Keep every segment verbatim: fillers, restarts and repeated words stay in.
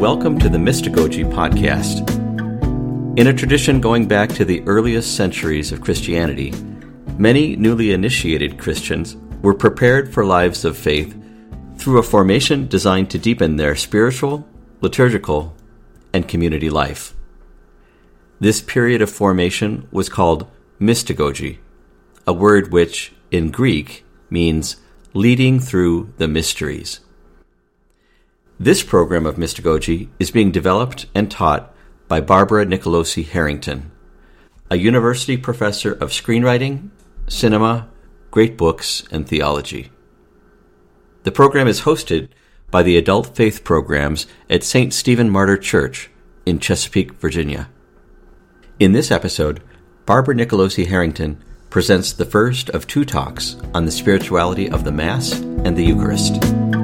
welcome to the Mystagogy podcast. In a tradition going back to the earliest centuries of Christianity, many newly initiated Christians were prepared for lives of faith through a formation designed to deepen their spiritual, liturgical, and community life. This period of formation was called mystagogy, a word which, in Greek, means leading through the mysteries. This program of mystagogy is being developed and taught by Barbara Nicolosi Harrington, a university professor of screenwriting, cinema, great books, and theology. The program is hosted by the Adult Faith Programs at Saint Stephen Martyr Church in Chesapeake, Virginia. In this episode, Barbara Nicolosi Harrington presents the first of two talks on the spirituality of the Mass and the Eucharist.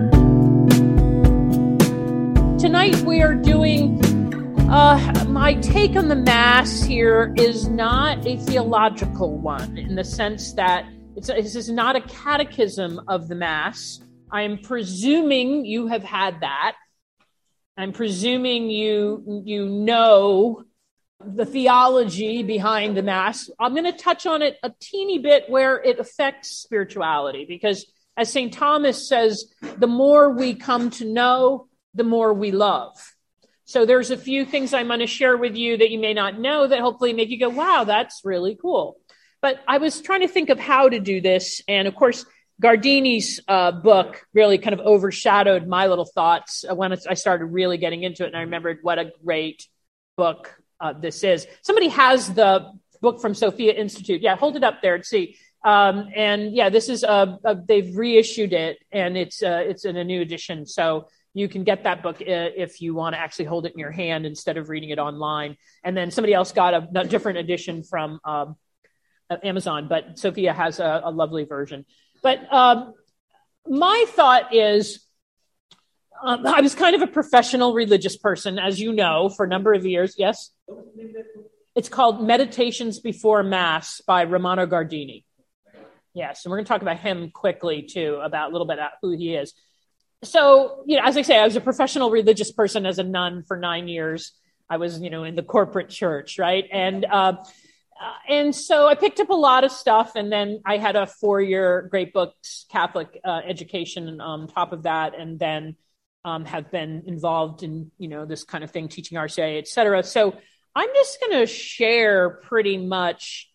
Tonight we are doing, uh, my take on the Mass here is not a theological one in the sense that it's, this is not a catechism of the Mass. I am presuming you have had that. I'm presuming you you know the theology behind the Mass. I'm going to touch on it a teeny bit where it affects spirituality, because as Saint Thomas says, the more we come to know, the more we love. So there's a few things I'm going to share with you that you may not know that hopefully make you go, wow, that's really cool. But I was trying to think of how to do this. And of course, Gardini's uh, book really kind of overshadowed my little thoughts when I started really getting into it. And I remembered what a great book uh, this is. Somebody has the book from Sophia Institute. Yeah, hold it up there and see. Um, and yeah, this is, a, a, they've reissued it and it's uh, it's in a new edition. So you can get that book if you want to actually hold it in your hand instead of reading it online. And then somebody else got a, a different edition from um, Amazon, but Sophia has a, a lovely version. But um, my thought is, um, I was kind of a professional religious person, as you know, for a number of years. Yes? It's called Meditations Before Mass by Romano Guardini. Yes, and we're going to talk about him quickly, too, about a little bit about who he is. So, you know, as I say, I was a professional religious person as a nun for nine years. I was, you know, in the corporate church, right? And uh, uh, and so I picked up a lot of stuff, and then I had a four-year Great Books Catholic uh, education on top of that, and then um, have been involved in, you know, this kind of thing, teaching R C I A, et cetera. So I'm just going to share pretty much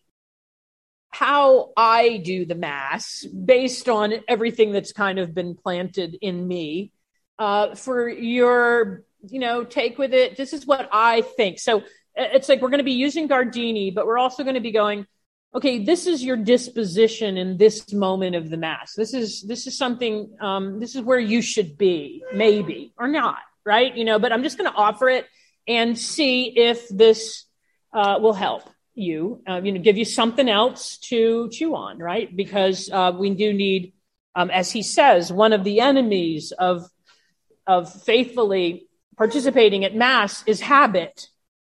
how I do the Mass based on everything that's kind of been planted in me uh, for your, you know, take with it. This is what I think. So it's like we're going to be using Gardini, but we're also going to be going, okay, this is your disposition in this moment of the Mass. This is this is something, um, this is where you should be, maybe, or not, right? You know, but I'm just going to offer it and see if this uh, will help you, uh, you know, give you something else to chew on, right? Because uh, we do need, um, as he says, one of the enemies of of faithfully participating at Mass is habit,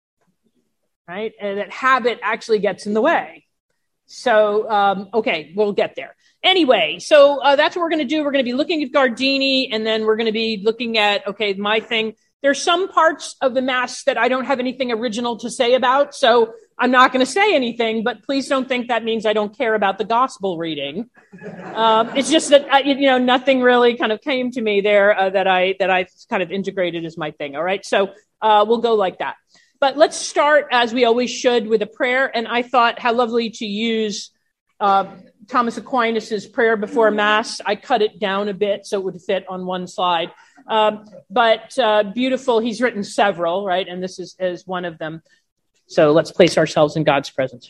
right? And that habit actually gets in the way. So, um, okay, we'll get there. Anyway, so uh, that's what we're going to do. We're going to be looking at Gardini, and then we're going to be looking at, okay, my thing. There's some parts of the Mass that I don't have anything original to say about, so I'm not going to say anything, but please don't think that means I don't care about the gospel reading. Um, it's just that, uh, you know, nothing really kind of came to me there uh, that I that I kind of integrated as my thing, all right? So uh, we'll go like that. But let's start, as we always should, with a prayer, and I thought how lovely to use uh, Thomas Aquinas's prayer before Mass. I cut it down a bit so it would fit on one slide. Um, but uh, beautiful, he's written several, right? And this is, is one of them. So let's place ourselves in God's presence.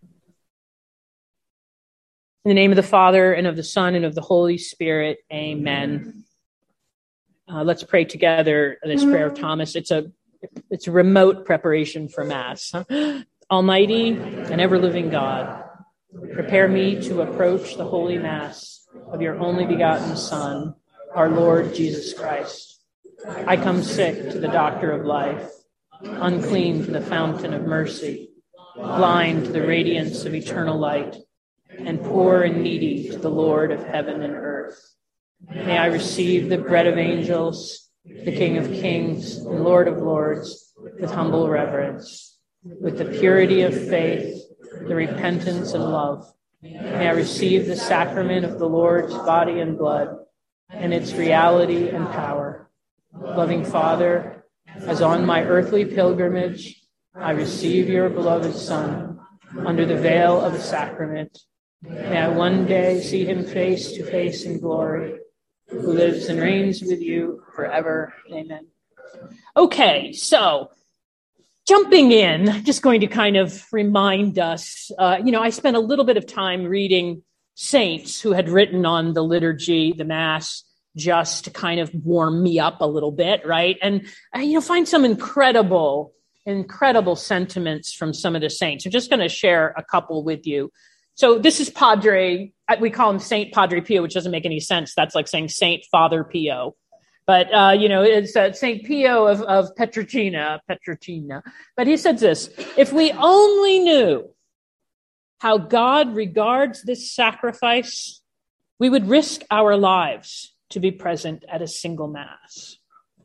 In the name of the Father, and of the Son, and of the Holy Spirit, amen. Uh, let's pray together this prayer of Thomas. It's a it's a remote preparation for Mass. Huh? Almighty and ever-living God, prepare me to approach the Holy Mass of your only begotten Son, our Lord Jesus Christ. I come sick to the doctor of life, unclean to the fountain of mercy, blind to the radiance of eternal light, and poor and needy to the Lord of heaven and earth. May I receive the bread of angels the King of Kings and Lord of Lords, with humble reverence, with the purity of faith, the repentance and love. May I receive the sacrament of the Lord's body and blood and its reality and power. Loving Father, as on my earthly pilgrimage, I receive your beloved Son under the veil of the sacrament. May I one day see him face to face in glory, who lives and reigns with you forever. Amen. Okay, so jumping in, I'm just going to kind of remind us, uh, you know, I spent a little bit of time reading saints who had written on the liturgy, the Mass, just to kind of warm me up a little bit, right? And, uh, you know, find some incredible, incredible sentiments from some of the saints. I'm just going to share a couple with you. So this is Padre, we call him Saint Padre Pio, which doesn't make any sense. That's like saying Saint Father Pio. But, uh, you know, it's uh, Saint Pio of, of Petrocina, Petrocina. But he said this: if we only knew how God regards this sacrifice, we would risk our lives to be present at a single Mass.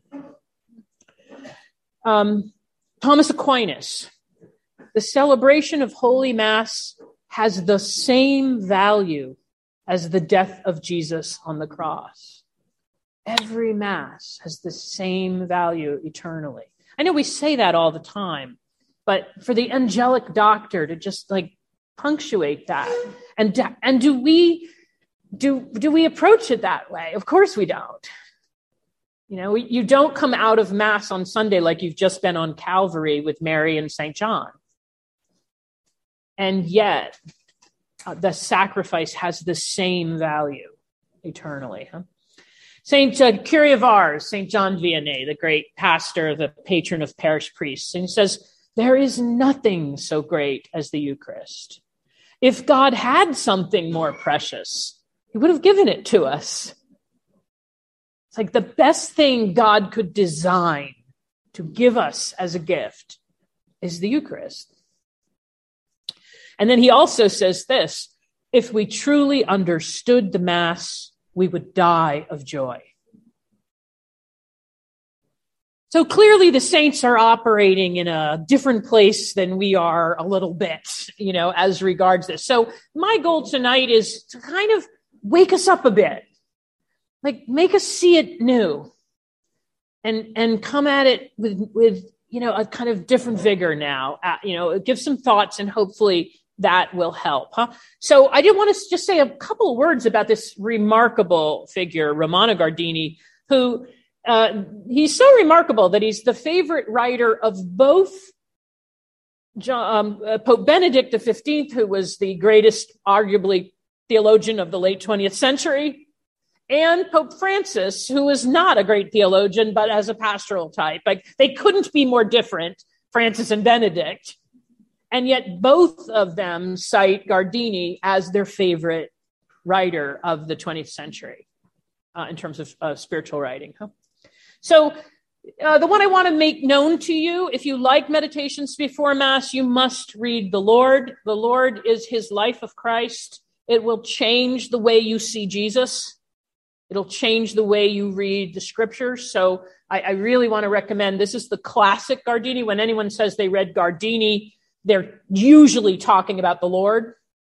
Um, Thomas Aquinas: the celebration of Holy Mass has the same value as the death of Jesus on the cross. Every Mass has the same value eternally. I know we say that all the time, but for the angelic doctor to just like punctuate that, and and do we do do we approach it that way? Of course we don't. You know, you don't come out of Mass on Sunday like you've just been on Calvary with Mary and Saint John. And yet, uh, the sacrifice has the same value eternally. Huh? Saint uh, Curé of Ars, Saint John Vianney, the great pastor, the patron of parish priests, and he says, there is nothing so great as the Eucharist. If God had something more precious, he would have given it to us. It's like the best thing God could design to give us as a gift is the Eucharist. And then he also says this: if we truly understood the Mass, we would die of joy. So clearly the saints are operating in a different place than we are a little bit, you know, as regards this. So my goal tonight is to kind of wake us up a bit, like make us see it new and, and come at it with, with, you know, a kind of different vigor now, uh, you know, give some thoughts and hopefully that will help. Huh? So I did want to just say a couple of words about this remarkable figure, Romano Guardini, who uh, he's so remarkable that he's the favorite writer of both John, um, uh, Pope Benedict the fifteenth, who was the greatest, arguably, theologian of the late twentieth century, and Pope Francis, who was not a great theologian, but as a pastoral type. Like, they couldn't be more different, Francis and Benedict. And yet both of them cite Guardini as their favorite writer of the twentieth century uh, in terms of uh, spiritual writing. Huh? So uh, the one I want to make known to you, if you like Meditations Before Mass, you must read The Lord. The Lord is his life of Christ. It will change the way you see Jesus. It'll change the way you read the scriptures. So I, I really want to recommend, this is the classic Guardini. When anyone says they read Guardini, they're usually talking about the Lord.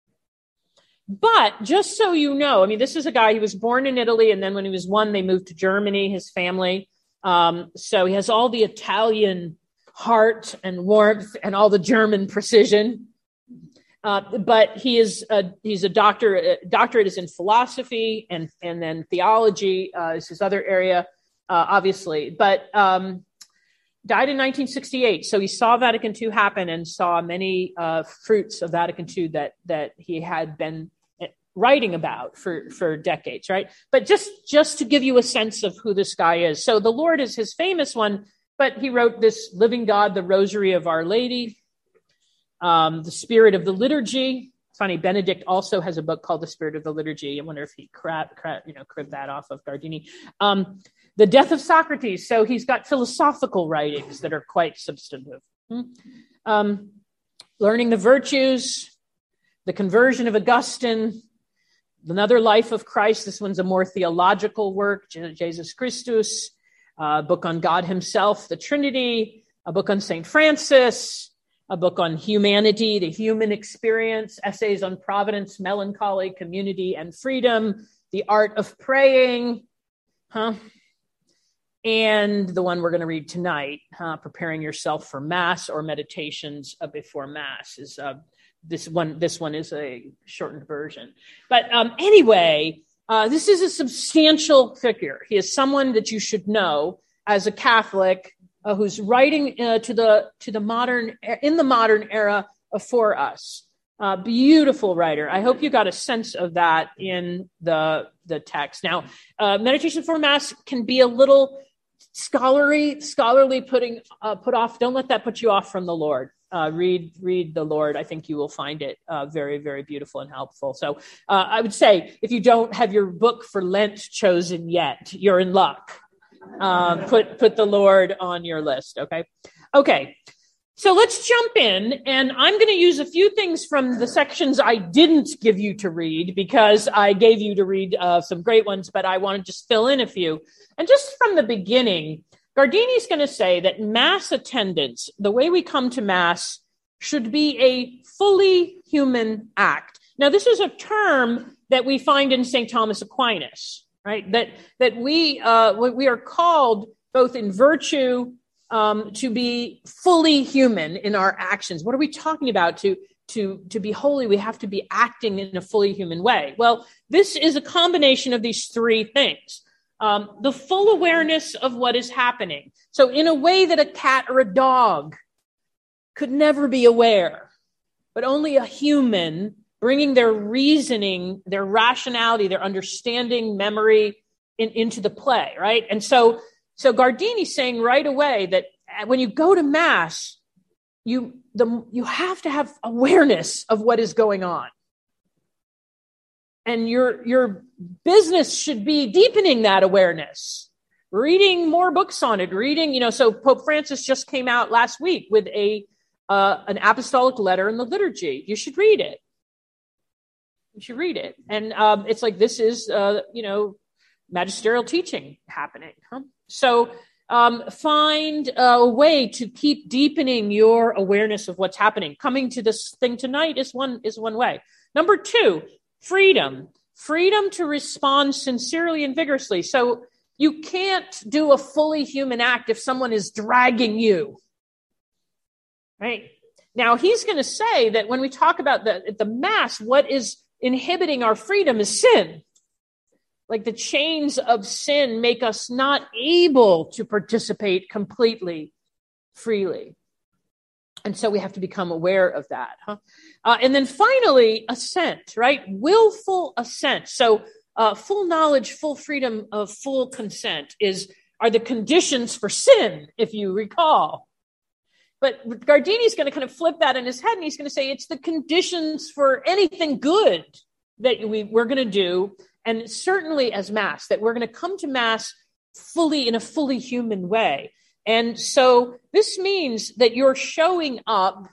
But just so you know, I mean, this is a guy, he was born in Italy, and then when he was one, they moved to Germany, his family. Um, so he has all the Italian heart and warmth and all the German precision. Uh, but he is a, he's a doctor. A doctorate is in philosophy, and, and then theology uh, is his other area, uh, obviously. But um died in nineteen sixty-eight. So he saw Vatican Two happen and saw many uh, fruits of Vatican Two that that he had been writing about for, for decades, right? But just, just to give you a sense of who this guy is. So the Lord is his famous one, but he wrote this Living God, the Rosary of Our Lady, um, the Spirit of the Liturgy. Funny, Benedict also has a book called The Spirit of the Liturgy. I wonder if he crab, crab, you know, cribbed that off of Guardini. Um, The Death of Socrates. So he's got philosophical writings that are quite substantive. Um, Learning the Virtues, The Conversion of Augustine, Another Life of Christ. This one's a more theological work, Jesus Christus. a book on God himself, the Trinity, a book on Saint Francis, a book on humanity, the human experience, essays on providence, melancholy, community, and freedom, the art of praying, huh? And the one we're going to read tonight, huh? Preparing yourself for Mass or meditations uh, before Mass is uh, this one. This one is a shortened version. But um, anyway, uh, this is a substantial figure. He is someone that you should know as a Catholic uh, who's writing uh, to the to the modern in the modern era uh, for us. Uh, beautiful writer. I hope you got a sense of that in the the text. Now, uh, meditation before Mass can be a little scholarly, scholarly putting uh, put off. Don't let that put you off from the Lord. Uh, read, read the Lord. I think you will find it uh, very, very beautiful and helpful. So uh, I would say if you don't have your book for Lent chosen yet, you're in luck. Uh, put put the Lord on your list. Okay, okay. So let's jump in, and I'm going to use a few things from the sections I didn't give you to read because I gave you to read uh, some great ones, but I want to just fill in a few. And just from the beginning, Gardini's going to say that Mass attendance, the way we come to Mass, should be a fully human act. Now, this is a term that we find in Saint Thomas Aquinas, right? That that we uh, we are called both in virtue um, to be fully human in our actions. What are we talking about? To to to be holy, we have to be acting in a fully human way. Well, this is a combination of these three things. Um, the full awareness of what is happening. So in a way that a cat or a dog could never be aware, but only a human bringing their reasoning, their rationality, their understanding, memory in, into the play, right? And so, so Gardini's saying right away that when you go to Mass, you, the, you have to have awareness of what is going on. And your your business should be deepening that awareness, reading more books on it, reading, you know, so Pope Francis just came out last week with a uh, an apostolic letter in the liturgy. You should read it. You should read it. And um, it's like this is, uh, you know, magisterial teaching happening. Huh? So um, find a way to keep deepening your awareness of what's happening. Coming to this thing tonight is one is one way. Number two, freedom, freedom to respond sincerely and vigorously. So you can't do a fully human act if someone is dragging you, right? Now, he's going to say that when we talk about the, the Mass, what is inhibiting our freedom is sin. Like the chains of sin make us not able to participate completely, freely. And so we have to become aware of that. Huh? Uh, and then finally, assent, right? Willful assent. So uh, full knowledge, full freedom of full consent is are the conditions for sin, if you recall. But Gardini's going to kind of flip that in his head, and he's going to say it's the conditions for anything good that we, we're going to do, and certainly as Mass, that we're going to come to Mass fully in a fully human way. And so this means that you're showing up.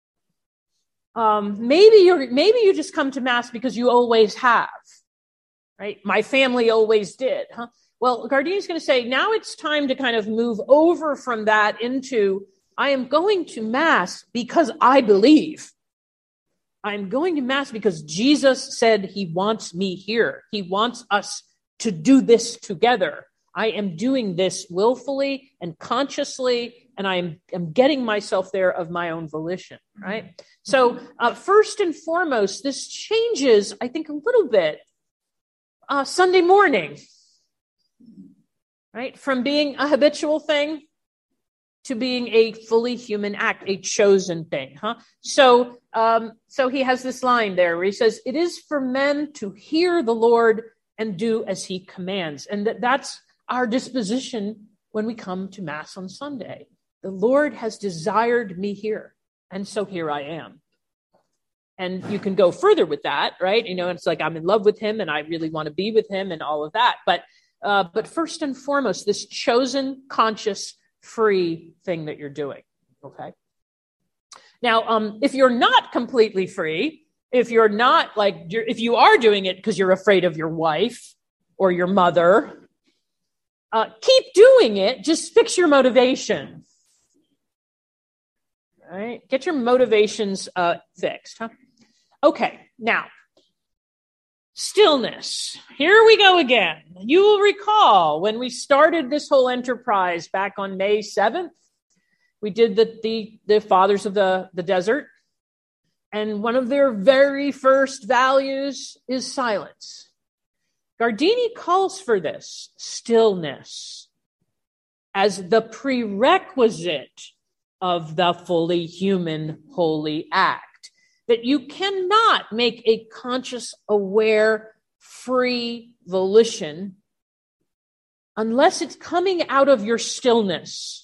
Um, maybe you're, maybe you just come to Mass because you always have, right? My family always did, huh? Well, Gardini's going to say now it's time to kind of move over from that into I am going to Mass because I believe. I'm going to Mass because Jesus said he wants me here. He wants us to do this together. I am doing this willfully and consciously, and I am I'm getting myself there of my own volition, right? So uh, first and foremost, this changes, I think, a little bit uh, Sunday morning, right? From being a habitual thing to being a fully human act, a chosen thing, huh? So, um, so he has this line there where he says, "It is for men to hear the Lord and do as he commands," and that that's our disposition when we come to Mass on Sunday. The Lord has desired me here, and so here I am. And you can go further with that, right? You know, it's like I'm in love with him, and I really want to be with him, and all of that. But, uh, but first and foremost, this chosen, conscious, free thing that you're doing. Okay. Now, um, if you're not completely free, if you're not like, you're, if you are doing it because you're afraid of your wife or your mother, Uh, keep doing it. Just fix your motivation. All right? Get your motivations uh, fixed. Huh? Okay, now, stillness. Here we go again. You will recall when we started this whole enterprise back on May seventh, we did the, the, the Fathers of the, the Desert. And one of their very first values is silence. Gardini calls for this, stillness, as the prerequisite of the fully human holy act. That you cannot make a conscious, aware, free volition unless it's coming out of your stillness.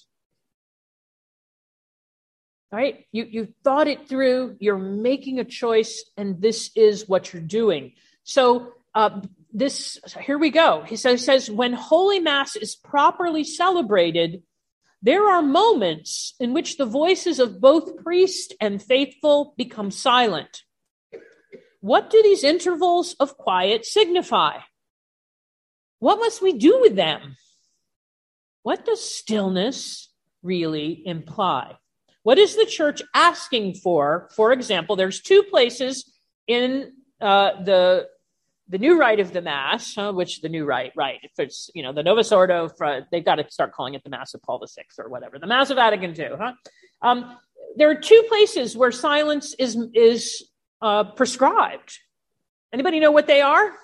Right? You, you thought it through, you're making a choice, and this is what you're doing. So uh, this, here we go. He says, he says, when Holy Mass is properly celebrated, there are moments in which the voices of both priest and faithful become silent. What do these intervals of quiet signify? What must we do with them? What does stillness really imply? What is the church asking for? For example, there's two places in uh, the the new rite of the Mass, uh, which the new rite, right? If it's, you know, the Novus Ordo, for, they've got to start calling it the Mass of Paul the Sixth or whatever, the Mass of Vatican Two, huh? Um, there are two places where silence is is uh, prescribed. Anybody know what they are?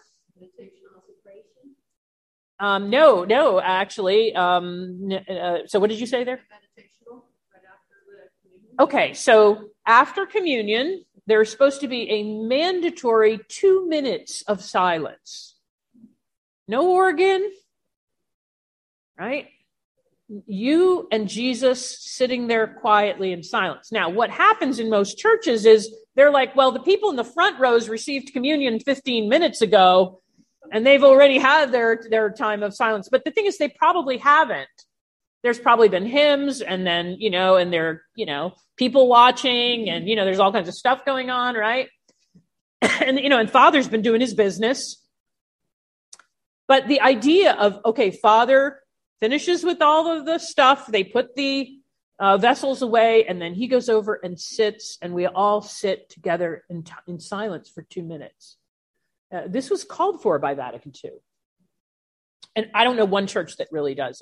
Um, no, no, actually. Um, uh, so what did you say there? Okay, so after communion, there's supposed to be a mandatory two minutes of silence. No organ, right? You and Jesus sitting there quietly in silence. Now, what happens in most churches is they're like, well, the people in the front rows received communion fifteen minutes ago, and they've already had their, their time of silence. But the thing is, they probably haven't. There's probably been hymns, and then, you know, and there, you know, people watching, and, you know, there's all kinds of stuff going on, right? And, you know, and Father's been doing his business. But the idea of, okay, Father finishes with all of the stuff, they put the uh, vessels away, and then he goes over and sits, and we all sit together in, t- in silence for two minutes. Uh, this was called for by Vatican Two. And I don't know one church that really does it.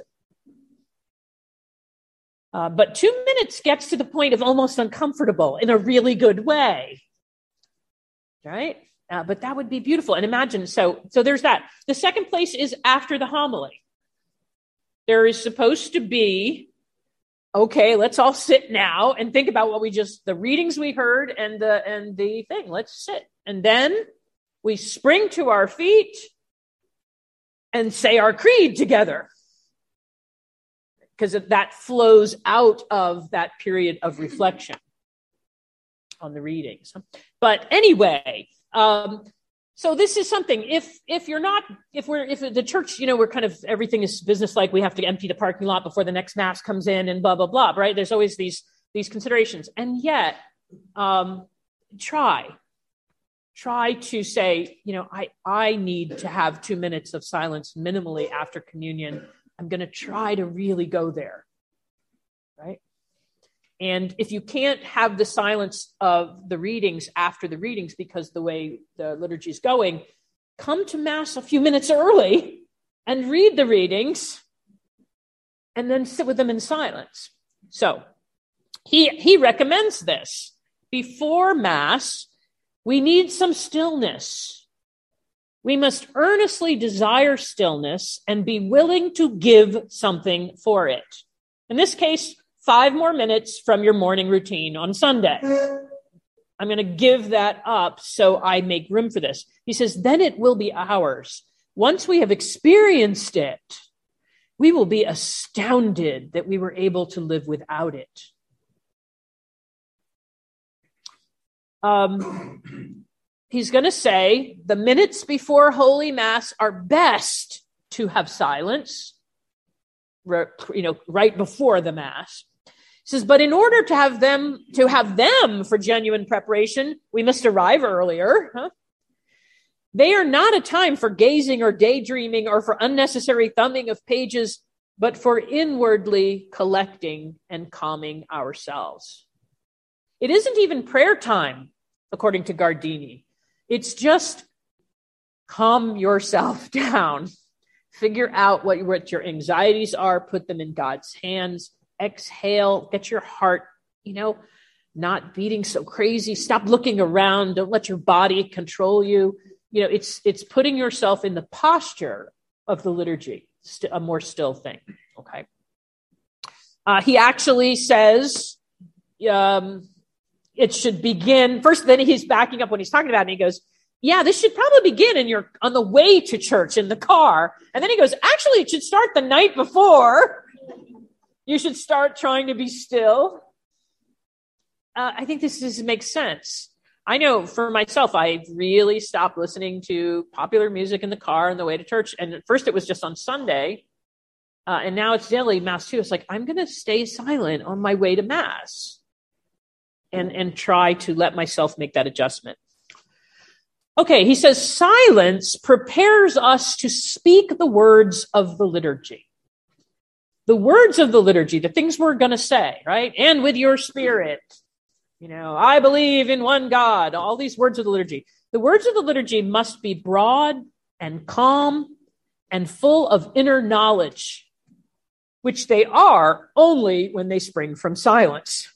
Uh, but two minutes gets to the point of almost uncomfortable in a really good way, right? Uh, but that would be beautiful. And imagine, so so there's that. The second place is after the homily. There is supposed to be, okay, let's all sit now and think about what we just, the readings we heard and the and the thing. Let's sit. And then we spring to our feet and say our creed together, because that flows out of that period of reflection on the readings. But anyway, um, so this is something, if if you're not, if we're, if the church, you know, we're kind of, everything is business-like, we have to empty the parking lot before the next Mass comes in and blah, blah, blah, right? There's always these, these considerations. And yet, um, try, try to say, you know, I, I need to have two minutes of silence minimally after communion. I'm going to try to really go there, right? And if you can't have the silence of the readings after the readings because the way the liturgy is going, come to Mass a few minutes early and read the readings and then sit with them in silence. So he, he recommends this. Before Mass, we need some stillness. We must earnestly desire stillness and be willing to give something for it. In this case, five more minutes from your morning routine on Sunday. I'm going to give that up so I make room for this. He says, then it will be ours. Once we have experienced it, we will be astounded that we were able to live without it. Um... He's going to say the minutes before Holy Mass are best to have silence, you know, right before the Mass. He says, but in order to have them, to have them for genuine preparation, we must arrive earlier. Huh? They are not a time for gazing or daydreaming or for unnecessary thumbing of pages, but for inwardly collecting and calming ourselves. It isn't even prayer time, according to Gardini. It's just calm yourself down. Figure out what, what your anxieties are, put them in God's hands, exhale, get your heart, you know, not beating so crazy. Stop looking around. Don't let your body control you. You know, it's it's putting yourself in the posture of the liturgy, st- a more still thing, okay? Uh, he actually says um, it should begin, first, then he's backing up when he's talking about it, and he goes, yeah, this should probably begin in your on the way to church in the car. And then he goes, actually, it should start the night before. You should start trying to be still. Uh, I think this is, makes sense. I know for myself, I really stopped listening to popular music in the car on the way to church. And at first it was just on Sunday. Uh, and now it's daily Mass too. It's like, I'm going to stay silent on my way to Mass and, and try to let myself make that adjustment. Okay, he says, silence prepares us to speak the words of the liturgy. The words of the liturgy, the things we're going to say, right? And with your spirit. You know, I believe in one God, all these words of the liturgy. The words of the liturgy must be broad and calm and full of inner knowledge, which they are only when they spring from silence.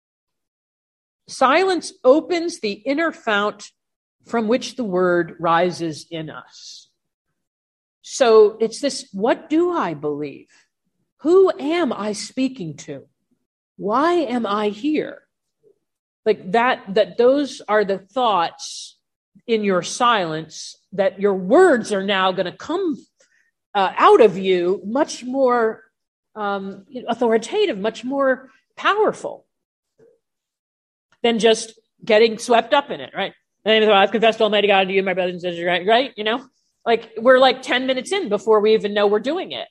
Silence opens the inner fount from which the word rises in us. So it's this, what do I believe? Who am I speaking to? Why am I here? Like that, that those are the thoughts in your silence, that your words are now going to come uh, out of you much more um, authoritative, much more powerful than just getting swept up in it, right? And I've confessed to Almighty God to you, my brothers and sisters, right? Right? You know, like we're like ten minutes in before we even know we're doing it.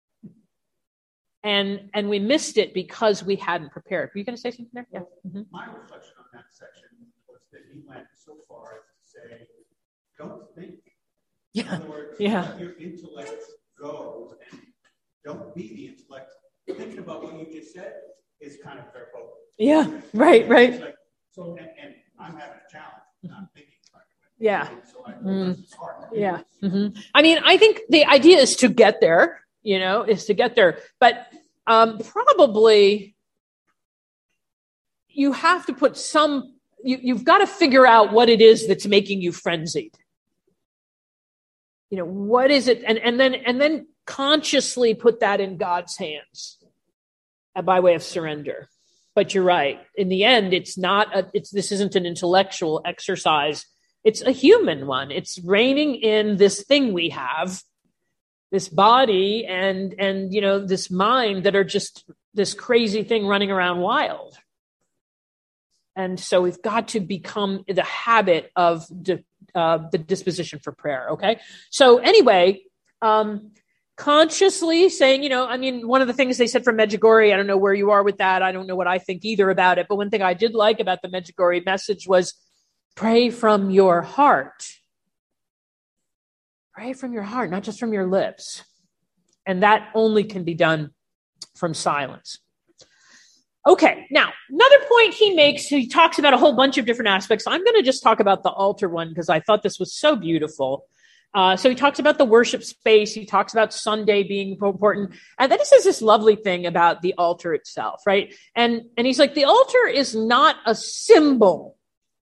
And and we missed it because we hadn't prepared. Were you going to say something there? Yeah. Mm-hmm. My reflection on that section was that he went so far as to say, don't think. Yeah. In other words, yeah. let your intellect go and don't be the intellect. Thinking about what you just said is kind of verboten. Yeah, right, right. Like, so, and, and I'm having a challenge. I'm thinking about it. Yeah. So I, Mm. it's hard. Yeah. Mm-hmm. I mean, I think the idea is to get there, you know, is to get there. But um, probably you have to put some, you, you've got to figure out what it is that's making you frenzied. You know, what is it? And, and then, and then consciously put that in God's hands by way of surrender. But you're right. In the end, it's not a, it's, this isn't an intellectual exercise. It's a human one. It's reining in this thing we have, this body and, and, you know, this mind that are just this crazy thing running around wild. And so we've got to become the habit of the, uh, the disposition for prayer. Okay. So anyway, um, consciously saying, you know, I mean, one of the things they said from Medjugorje, I don't know where you are with that. I don't know what I think either about it. But one thing I did like about the Medjugorje message was pray from your heart. Pray from your heart, not just from your lips. And that only can be done from silence. Okay, now, another point he makes, he talks about a whole bunch of different aspects. I'm going to just talk about the altar one because I thought this was so beautiful. Uh, so he talks about the worship space. He talks about Sunday being important. And then he says this lovely thing about the altar itself, right? And, and he's like, the altar is not a symbol.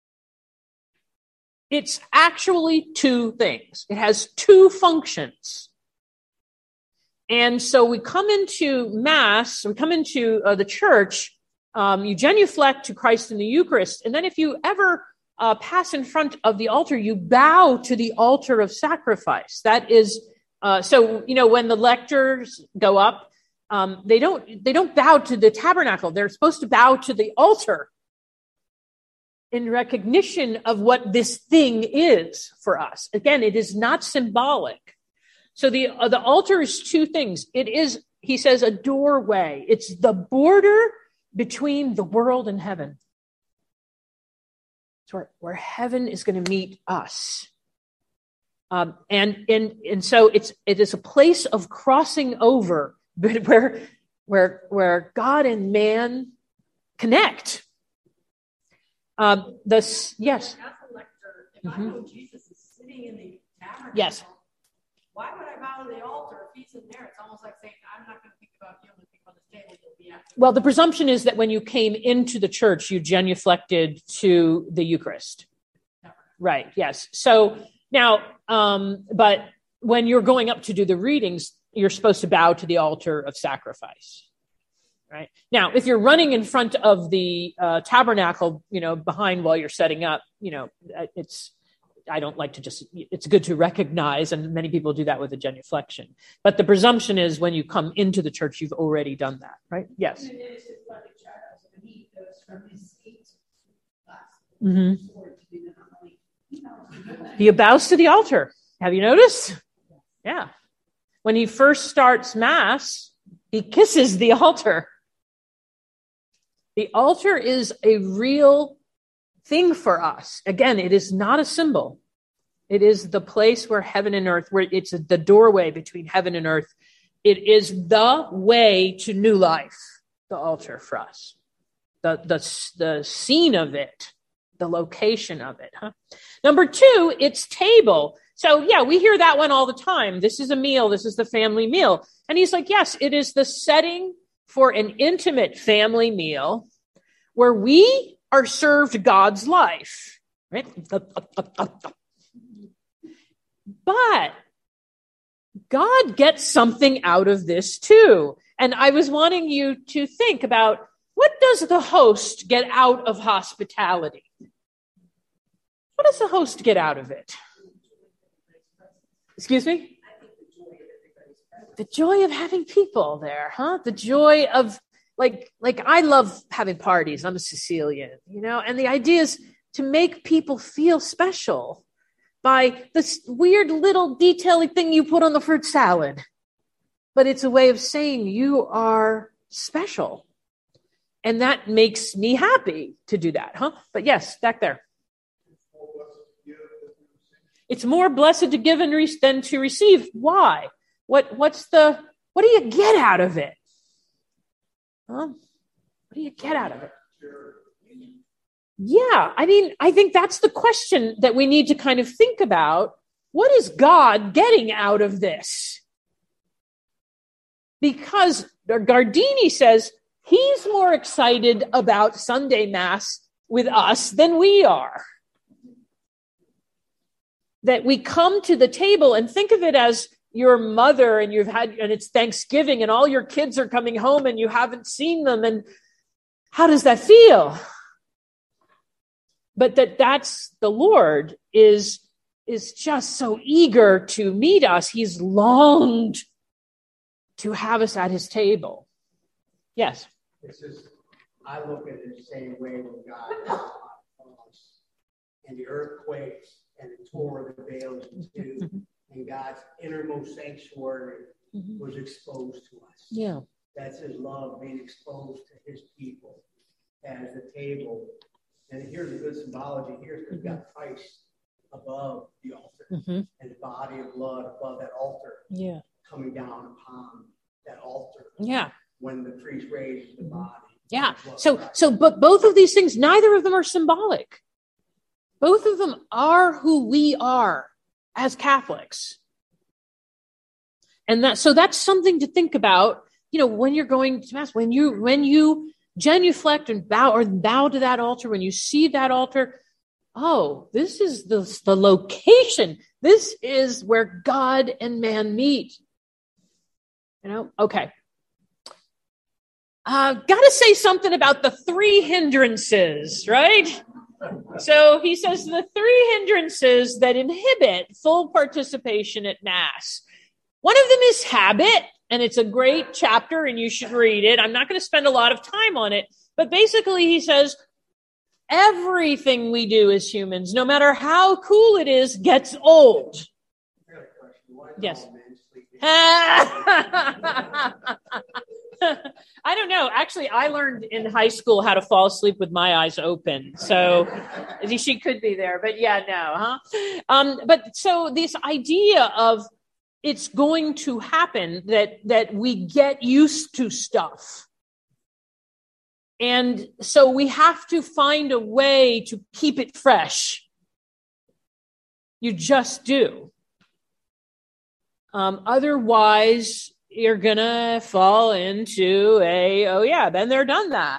It's actually two things. It has two functions. And so we come into Mass, we come into uh, the church, um, you genuflect to Christ in the Eucharist. And then if you ever uh, pass in front of the altar, you bow to the altar of sacrifice. That is, uh, so, you know, when the lectors go up, um, they don't, they don't bow to the tabernacle. They're supposed to bow to the altar in recognition of what this thing is for us. Again, it is not symbolic. So the uh, the altar is two things. It is, he says, a doorway. It's the border between the world and heaven. It's where, where heaven is going to meet us. Um, and, and, and so it's, it is a place of crossing over, but where, where, where God and man connect. Um, this, yes. If I know Jesus is sitting in the tabernacle, yes. Why would I bow to the altar if he's in there? It's almost like saying, I'm not going to think about him and think about the table. He'll be after. Well, the presumption is that when you came into the church, you genuflected to the Eucharist. Right, yes. So now, um, but when you're going up to do the readings, you're supposed to bow to the altar of sacrifice. Right? Now, if you're running in front of the uh, tabernacle, you know, behind while you're setting up, you know, it's, I don't like to just, it's good to recognize, and many people do that with a genuflection. But the presumption is when you come into the church, you've already done that, right? Yes. Mm-hmm. He bows to the altar. Have you noticed? Yeah. When he first starts Mass, he kisses the altar. The altar is a real thing for us. Again, it is not a symbol. It is the place where heaven and earth, where it's the doorway between heaven and earth. It is the way to new life, the altar for us. The, the, the scene of it, the location of it. Huh? Number two, it's table. So yeah, we hear that one all the time. This is a meal. This is the family meal. And he's like, yes, it is the setting for an intimate family meal where we are served God's life, right? But God gets something out of this too. And I was wanting you to think about, what does the host get out of hospitality? What does the host get out of it? Excuse me? The joy of having people there, huh? The joy of, like, like I love having parties. I'm a Sicilian, you know, and the idea is to make people feel special by this weird little detailing thing you put on the fruit salad. But it's a way of saying you are special. And that makes me happy to do that, huh? But yes, back there. It's more blessed to give and re- than to receive. Why? What, what's the, what do you get out of it? Huh? What do you get out of it? Yeah, I mean, I think that's the question that we need to kind of think about. What is God getting out of this? Because Gardini says he's more excited about Sunday Mass with us than we are. That we come to the table and think of it as your mother, and you've had, and it's Thanksgiving and all your kids are coming home and you haven't seen them. And how does that feel? But that that's the Lord is, is just so eager to meet us. He's longed to have us at his table. Yes. This is, I look at it the same way when God was on us, and the earthquakes and the tore the veils in two, mm-hmm. and God's innermost sanctuary mm-hmm. was exposed to us. Yeah. That's his love being exposed to his people as the table. And here's a good symbology here, because mm-hmm. we've got Christ above the altar mm-hmm. and the body of blood above that altar. Yeah. Coming down upon that altar. Yeah. When the priest raises the body. Yeah. So, so, but both of these things, neither of them are symbolic. Both of them are who we are as Catholics. And that, so that's something to think about, you know, when you're going to Mass, when you, when you genuflect and bow or bow to that altar, when you see that altar, oh, this is the, the location. This is where God and man meet. You know, okay. Uh, got to say something about the three hindrances, right? So he says the three hindrances that inhibit full participation at Mass. One of them is habit, and it's a great chapter, and you should read it. I'm not going to spend a lot of time on it, but basically he says everything we do as humans, no matter how cool it is, gets old. Yes. I don't know. Actually, I learned in high school how to fall asleep with my eyes open. So she could be there. But yeah, no, huh? Um, but so this idea of it's going to happen, that that we get used to stuff. And so we have to find a way to keep it fresh. You just do. Um, otherwise, you're going to fall into a, oh yeah, then they're done that.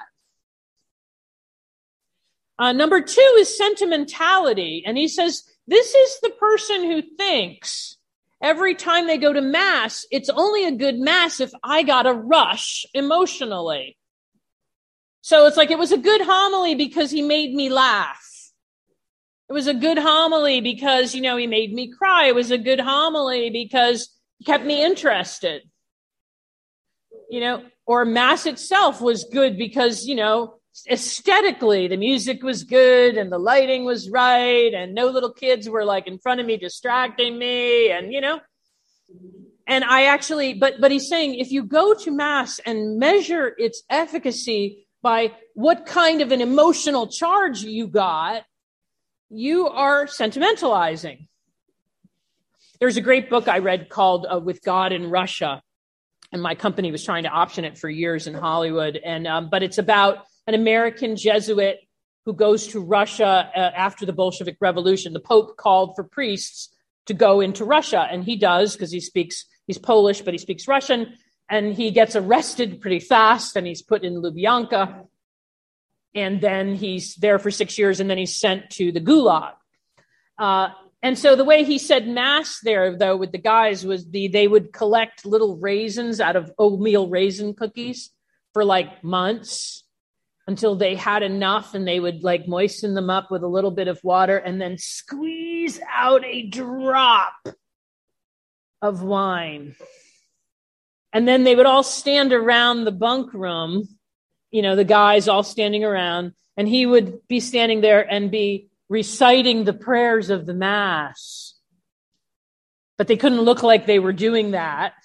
Uh, number two is sentimentality. And he says, this is the person who thinks every time they go to mass, it's only a good mass if I got a rush emotionally. So it's like, it was a good homily because he made me laugh. It was a good homily because, you know, he made me cry. It was a good homily because he kept me interested. You know, or mass itself was good because, you know, aesthetically, the music was good and the lighting was right and no little kids were like in front of me distracting me and, you know. And I actually, but but he's saying if you go to mass and measure its efficacy by what kind of an emotional charge you got, you are sentimentalizing. There's a great book I read called uh, With God in Russia. And my company was trying to option it for years in Hollywood. And um, but it's about an American Jesuit who goes to Russia uh, after the Bolshevik Revolution. The Pope called for priests to go into Russia. And he does because he speaks, he's Polish, but he speaks Russian. And he gets arrested pretty fast and he's put in Lubyanka. And then he's there for six years and then he's sent to the Gulag. Uh, and so the way he said mass there, though, with the guys was the they would collect little raisins out of oatmeal raisin cookies for like months until they had enough and they would like moisten them up with a little bit of water and then squeeze out a drop of wine. And then they would all stand around the bunk room, you know, the guys all standing around, and he would be standing there and be reciting the prayers of the Mass. But they couldn't look like they were doing that.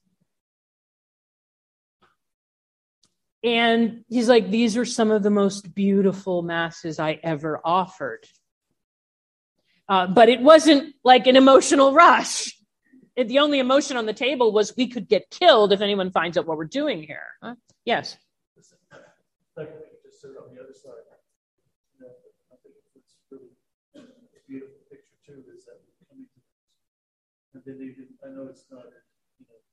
And he's like, these are some of the most beautiful Masses I ever offered. Uh, but it wasn't like an emotional rush. It, the only emotion on the table was we could get killed if anyone finds out what we're doing here. Huh? Yes. I can just sit on the other side. You know, I think it's really a beautiful picture too. Is that we're coming to this, and then they did. I know it's not, you know,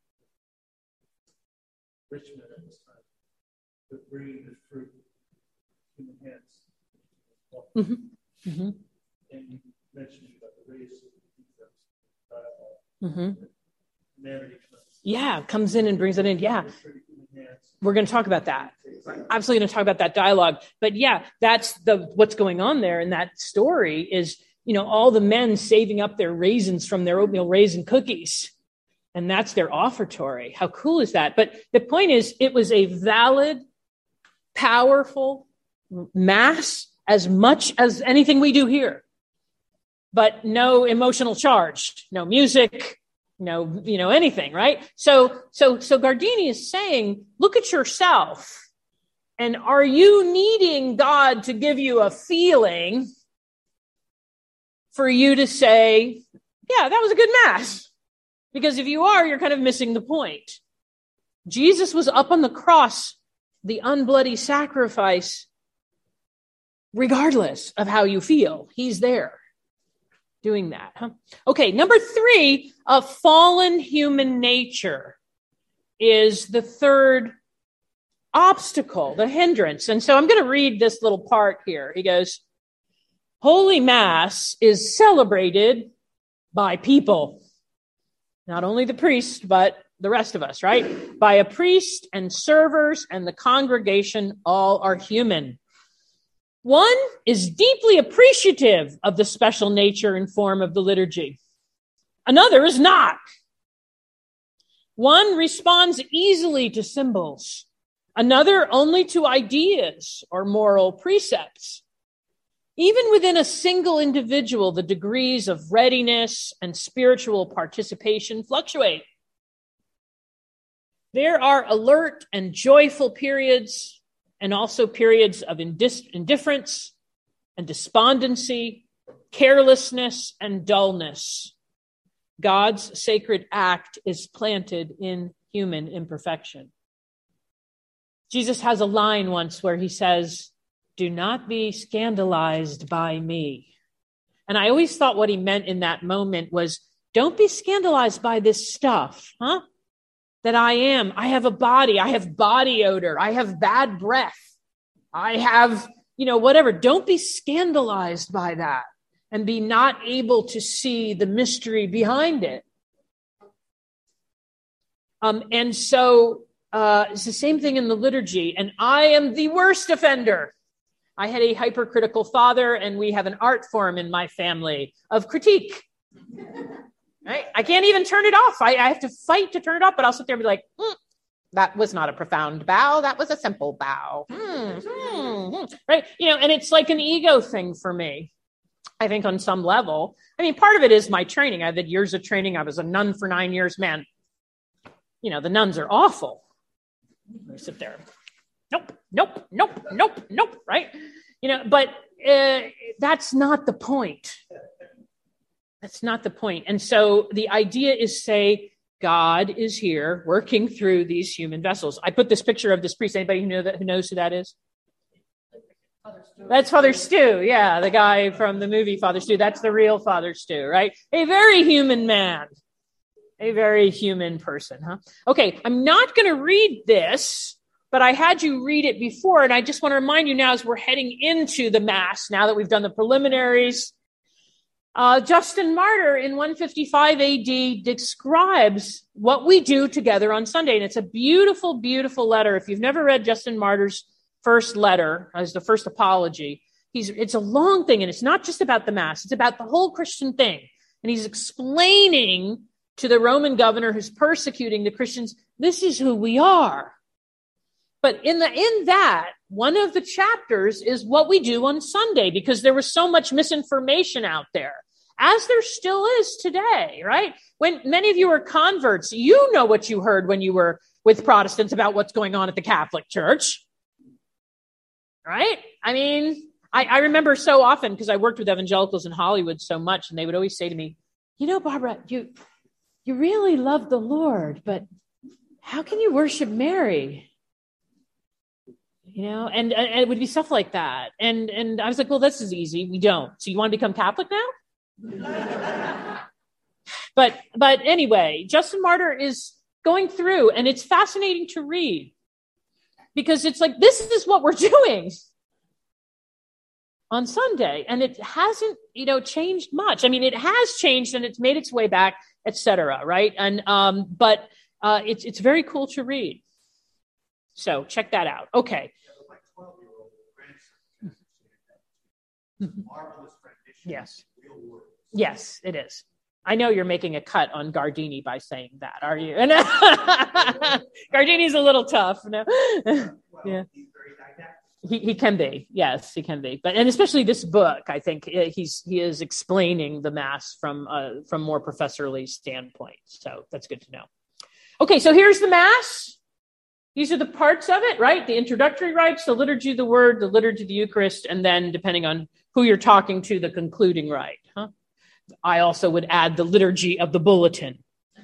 Richmond at this time, but bringing the fruit, human hands. Mm-hmm. Mm-hmm. And you mentioned about the race of dialogue. Mm-hmm. Humanity comes. Yeah, comes in and brings it in. Yeah. We're going to talk about that. We're absolutely going to talk about that dialogue. But yeah, that's the what's going on there in that story is, you know, all the men saving up their raisins from their oatmeal raisin cookies. And that's their offertory. How cool is that? But the point is, it was a valid, powerful Mass as much as anything we do here. But no emotional charge, no music, no, you know, anything, right? So, so, so Gardini is saying, look at yourself. And are you needing God to give you a feeling for you to say, yeah, that was a good Mass? Because if you are, you're kind of missing the point. Jesus was up on the cross, the unbloody sacrifice, regardless of how you feel. He's there. Doing that, huh? Okay, number three, a fallen human nature is the third obstacle, the hindrance. And so I'm going to read this little part here. He goes, Holy Mass is celebrated by people, not only the priest, but the rest of us, right? By a priest and servers and the congregation, all are human. One is deeply appreciative of the special nature and form of the liturgy. Another is not. One responds easily to symbols. Another only to ideas or moral precepts. Even within a single individual, the degrees of readiness and spiritual participation fluctuate. There are alert and joyful periods, and also periods of indis- indifference and despondency, carelessness and dullness. God's sacred act is planted in human imperfection. Jesus has a line once where he says, "Do not be scandalized by me." And I always thought what he meant in that moment was, don't be scandalized by this stuff, huh? That I am. I have a body. I have body odor. I have bad breath. I have, you know, whatever. Don't be scandalized by that and be not able to see the mystery behind it. Um, and so uh, it's the same thing in the liturgy. And I am the worst offender. I had a hypercritical father, and we have an art form in my family of critique. Right? I can't even turn it off. I, I have to fight to turn it off, but I'll sit there and be like, mm, that was not a profound bow. That was a simple bow. Mm, mm, mm. Right? You know, and it's like an ego thing for me, I think, on some level. I mean, part of it is my training. I've had years of training. I was a nun for nine years. Man, you know, the nuns are awful. I sit there. Nope, nope, nope, nope, nope, right? You know, but uh, that's not the point. That's not the point. And so the idea is, say, God is here working through these human vessels. I put this picture of this priest. Anybody who, know that, who knows who that is? Father That's Father Stu. Yeah, the guy from the movie Father Stu. That's the real Father Stu, right? A very human man. A very human person, huh? Okay, I'm not going to read this, but I had you read it before, and I just want to remind you now as we're heading into the Mass, now that we've done the preliminaries, uh, Justin Martyr in one fifty-five A D describes what we do together on Sunday, and it's a beautiful, beautiful letter. If you've never read Justin Martyr's first letter, as the first apology, he's it's a long thing, and it's not just about the Mass, it's about the whole Christian thing, and he's explaining to the Roman governor who's persecuting the Christians, this is who we are. But in the in that, one of the chapters is what we do on Sunday, because there was so much misinformation out there, as there still is today, right? When many of you are converts, you know what you heard when you were with Protestants about what's going on at the Catholic Church, right? I mean, I, I remember so often, because I worked with evangelicals in Hollywood so much, and they would always say to me, you know, Barbara, you you really love the Lord, but how can you worship Mary? You know, and, and it would be stuff like that. And and I was like, well, this is easy. We don't. So you want to become Catholic now? but but anyway, Justin Martyr is going through, and it's fascinating to read, because it's like, this is what we're doing on Sunday. And it hasn't, you know, changed much. I mean, it has changed, and it's made its way back, et cetera, right? And um, but uh, it's it's very cool to read. So check that out. Okay. Marvelous rendition. Yes. Real words. Yes, it is. I know you're making a cut on Gardini by saying that, are you? Gardini's a little tough. No? Well, yeah. He's very didactic. He he can be. Yes, he can be. But and especially this book, I think he's he is explaining the Mass from uh, from more professorly standpoint. So that's good to know. Okay, so here's the Mass. These are the parts of it, right? The introductory rites, the liturgy of the Word, the liturgy of the Eucharist, and then, depending on who you're talking to, the concluding rite. Huh? I also would add the liturgy of the bulletin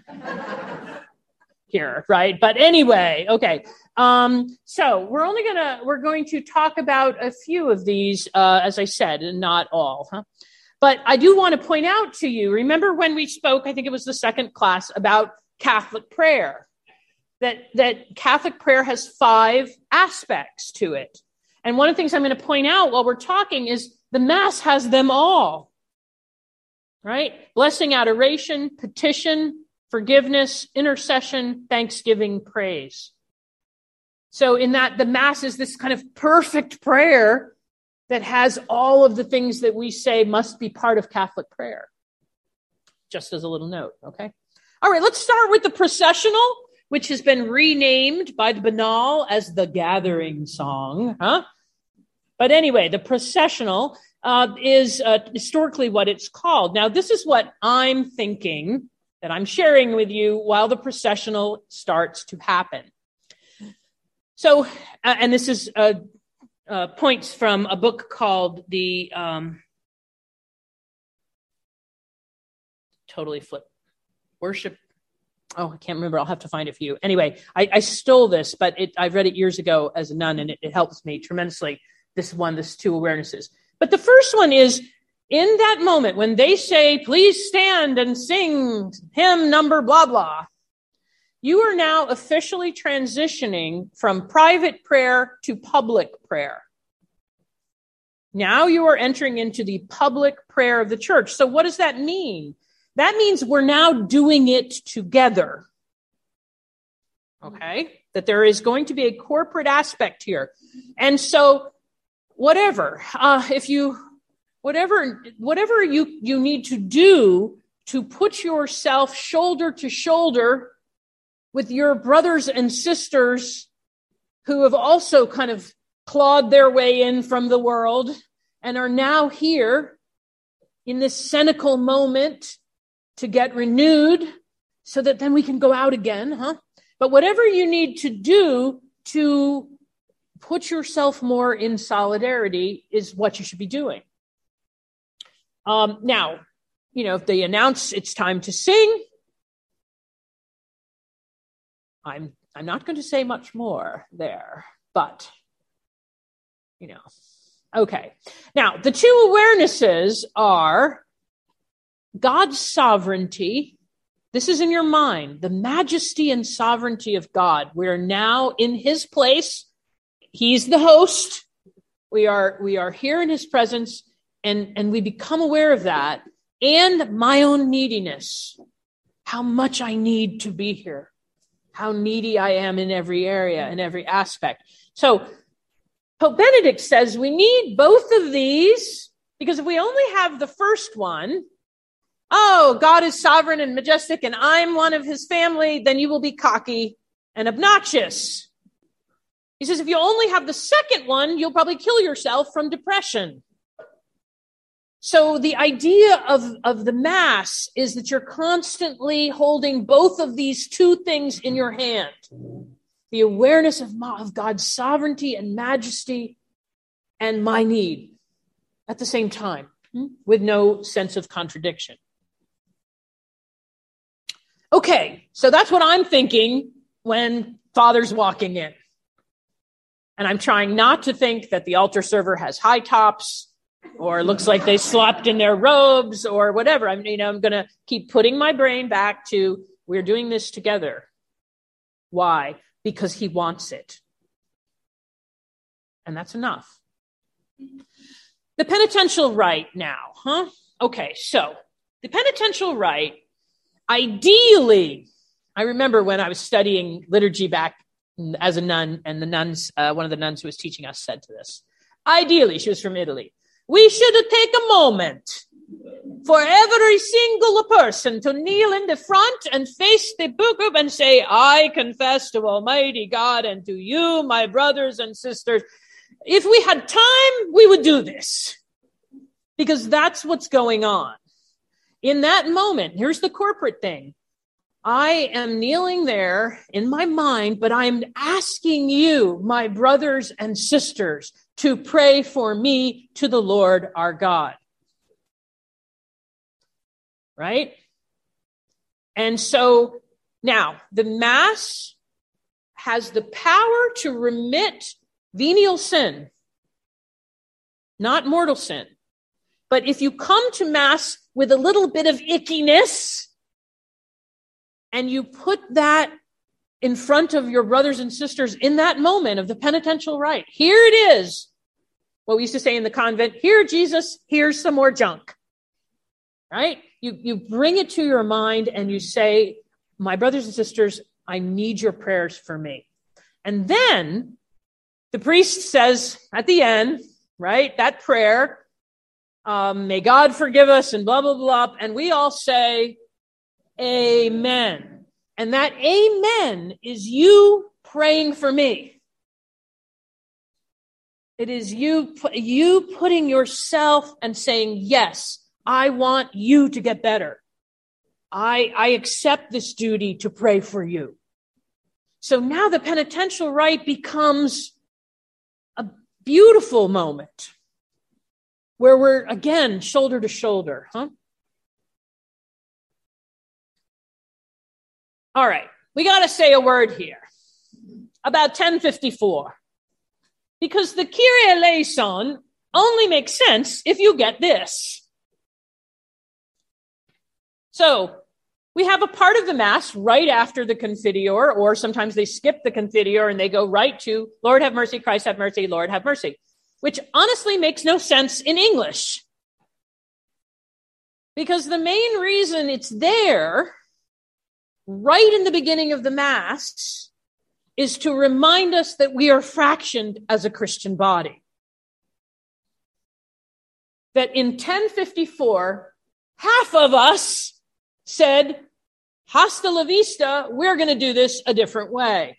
here, right? But anyway, okay. Um, so we're only gonna we're going to talk about a few of these, uh, as I said, and not all. Huh? But I do want to point out to you. Remember when we spoke? I think it was the second class about Catholic prayer. That, that Catholic prayer has five aspects to it. And one of the things I'm going to point out while we're talking is the Mass has them all, right? Blessing, adoration, petition, forgiveness, intercession, thanksgiving, praise. So in that, the Mass is this kind of perfect prayer that has all of the things that we say must be part of Catholic prayer. Just as a little note, okay? All right, let's start with the processional, which has been renamed by the Banal as the Gathering Song. Huh? But anyway, the processional uh, is uh, historically what it's called. Now, this is what I'm thinking that I'm sharing with you while the processional starts to happen. So, uh, and this is uh, uh, points from a book called the, um, totally flip, Worship. Oh, I can't remember. I'll have to find it for you. Anyway, I, I stole this, but it, I read it years ago as a nun, and it, it helps me tremendously. This one, this two awarenesses. But the first one is, in that moment when they say, please stand and sing hymn number blah, blah, you are now officially transitioning from private prayer to public prayer. Now you are entering into the public prayer of the church. So what does that mean? That means we're now doing it together. Okay? That there is going to be a corporate aspect here. And so whatever, uh, if you, whatever, whatever you, you need to do to put yourself shoulder to shoulder with your brothers and sisters who have also kind of clawed their way in from the world and are now here in this cynical moment to get renewed so that then we can go out again, huh? But whatever you need to do to put yourself more in solidarity is what you should be doing. Um, now, you know, if they announce it's time to sing, I'm I'm not going to say much more there, but, you know, okay. Now, the two awarenesses are God's sovereignty. This is in your mind, the majesty and sovereignty of God. We're now in his place. He's the host. We are, we are here in his presence, and, and we become aware of that. And my own neediness, how much I need to be here, how needy I am in every area, in every aspect. So Pope Benedict says we need both of these, because if we only have the first one, oh, God is sovereign and majestic, and I'm one of his family, then you will be cocky and obnoxious. He says, if you only have the second one, you'll probably kill yourself from depression. So the idea of, of the Mass is that you're constantly holding both of these two things in your hand. The awareness of, of God's sovereignty and majesty and my need at the same time, with no sense of contradiction. Okay, so that's what I'm thinking when Father's walking in. And I'm trying not to think that the altar server has high tops or looks like they slept in their robes or whatever. I'm, you know, I'm going to keep putting my brain back to, we're doing this together. Why? Because he wants it. And that's enough. The penitential rite now, huh? Okay, so the penitential rite, ideally, I remember when I was studying liturgy back as a nun, and the nuns, uh, one of the nuns who was teaching us said to this, ideally, she was from Italy, we should take a moment for every single person to kneel in the front and face the book and say, I confess to Almighty God and to you, my brothers and sisters. If we had time, we would do this, because that's what's going on. In that moment, here's the corporate thing. I am kneeling there in my mind, but I'm asking you, my brothers and sisters, to pray for me to the Lord our God. Right? And so now the Mass has the power to remit venial sin, not mortal sin. But if you come to Mass with a little bit of ickiness, and you put that in front of your brothers and sisters in that moment of the penitential rite, here it is. What we used to say in the convent, here, Jesus, here's some more junk. Right? You, you bring it to your mind and you say, my brothers and sisters, I need your prayers for me. And then the priest says at the end, right, that prayer, um, may God forgive us and blah, blah, blah. And we all say, amen. And that amen is you praying for me. It is you, you putting yourself and saying, yes, I want you to get better. I, I accept this duty to pray for you. So now the penitential rite becomes a beautiful moment where we're, again, shoulder to shoulder, huh? All right, we got to say a word here about ten fifty-four, because the Kyrie eleison only makes sense if you get this. So we have a part of the Mass right after the Confiteor, or sometimes they skip the Confiteor and they go right to Lord have mercy, Christ have mercy, Lord have mercy, which honestly makes no sense in English. Because the main reason it's there right in the beginning of the Mass is to remind us that we are fractioned as a Christian body. That in ten fifty-four, half of us said, hasta la vista, we're going to do this a different way.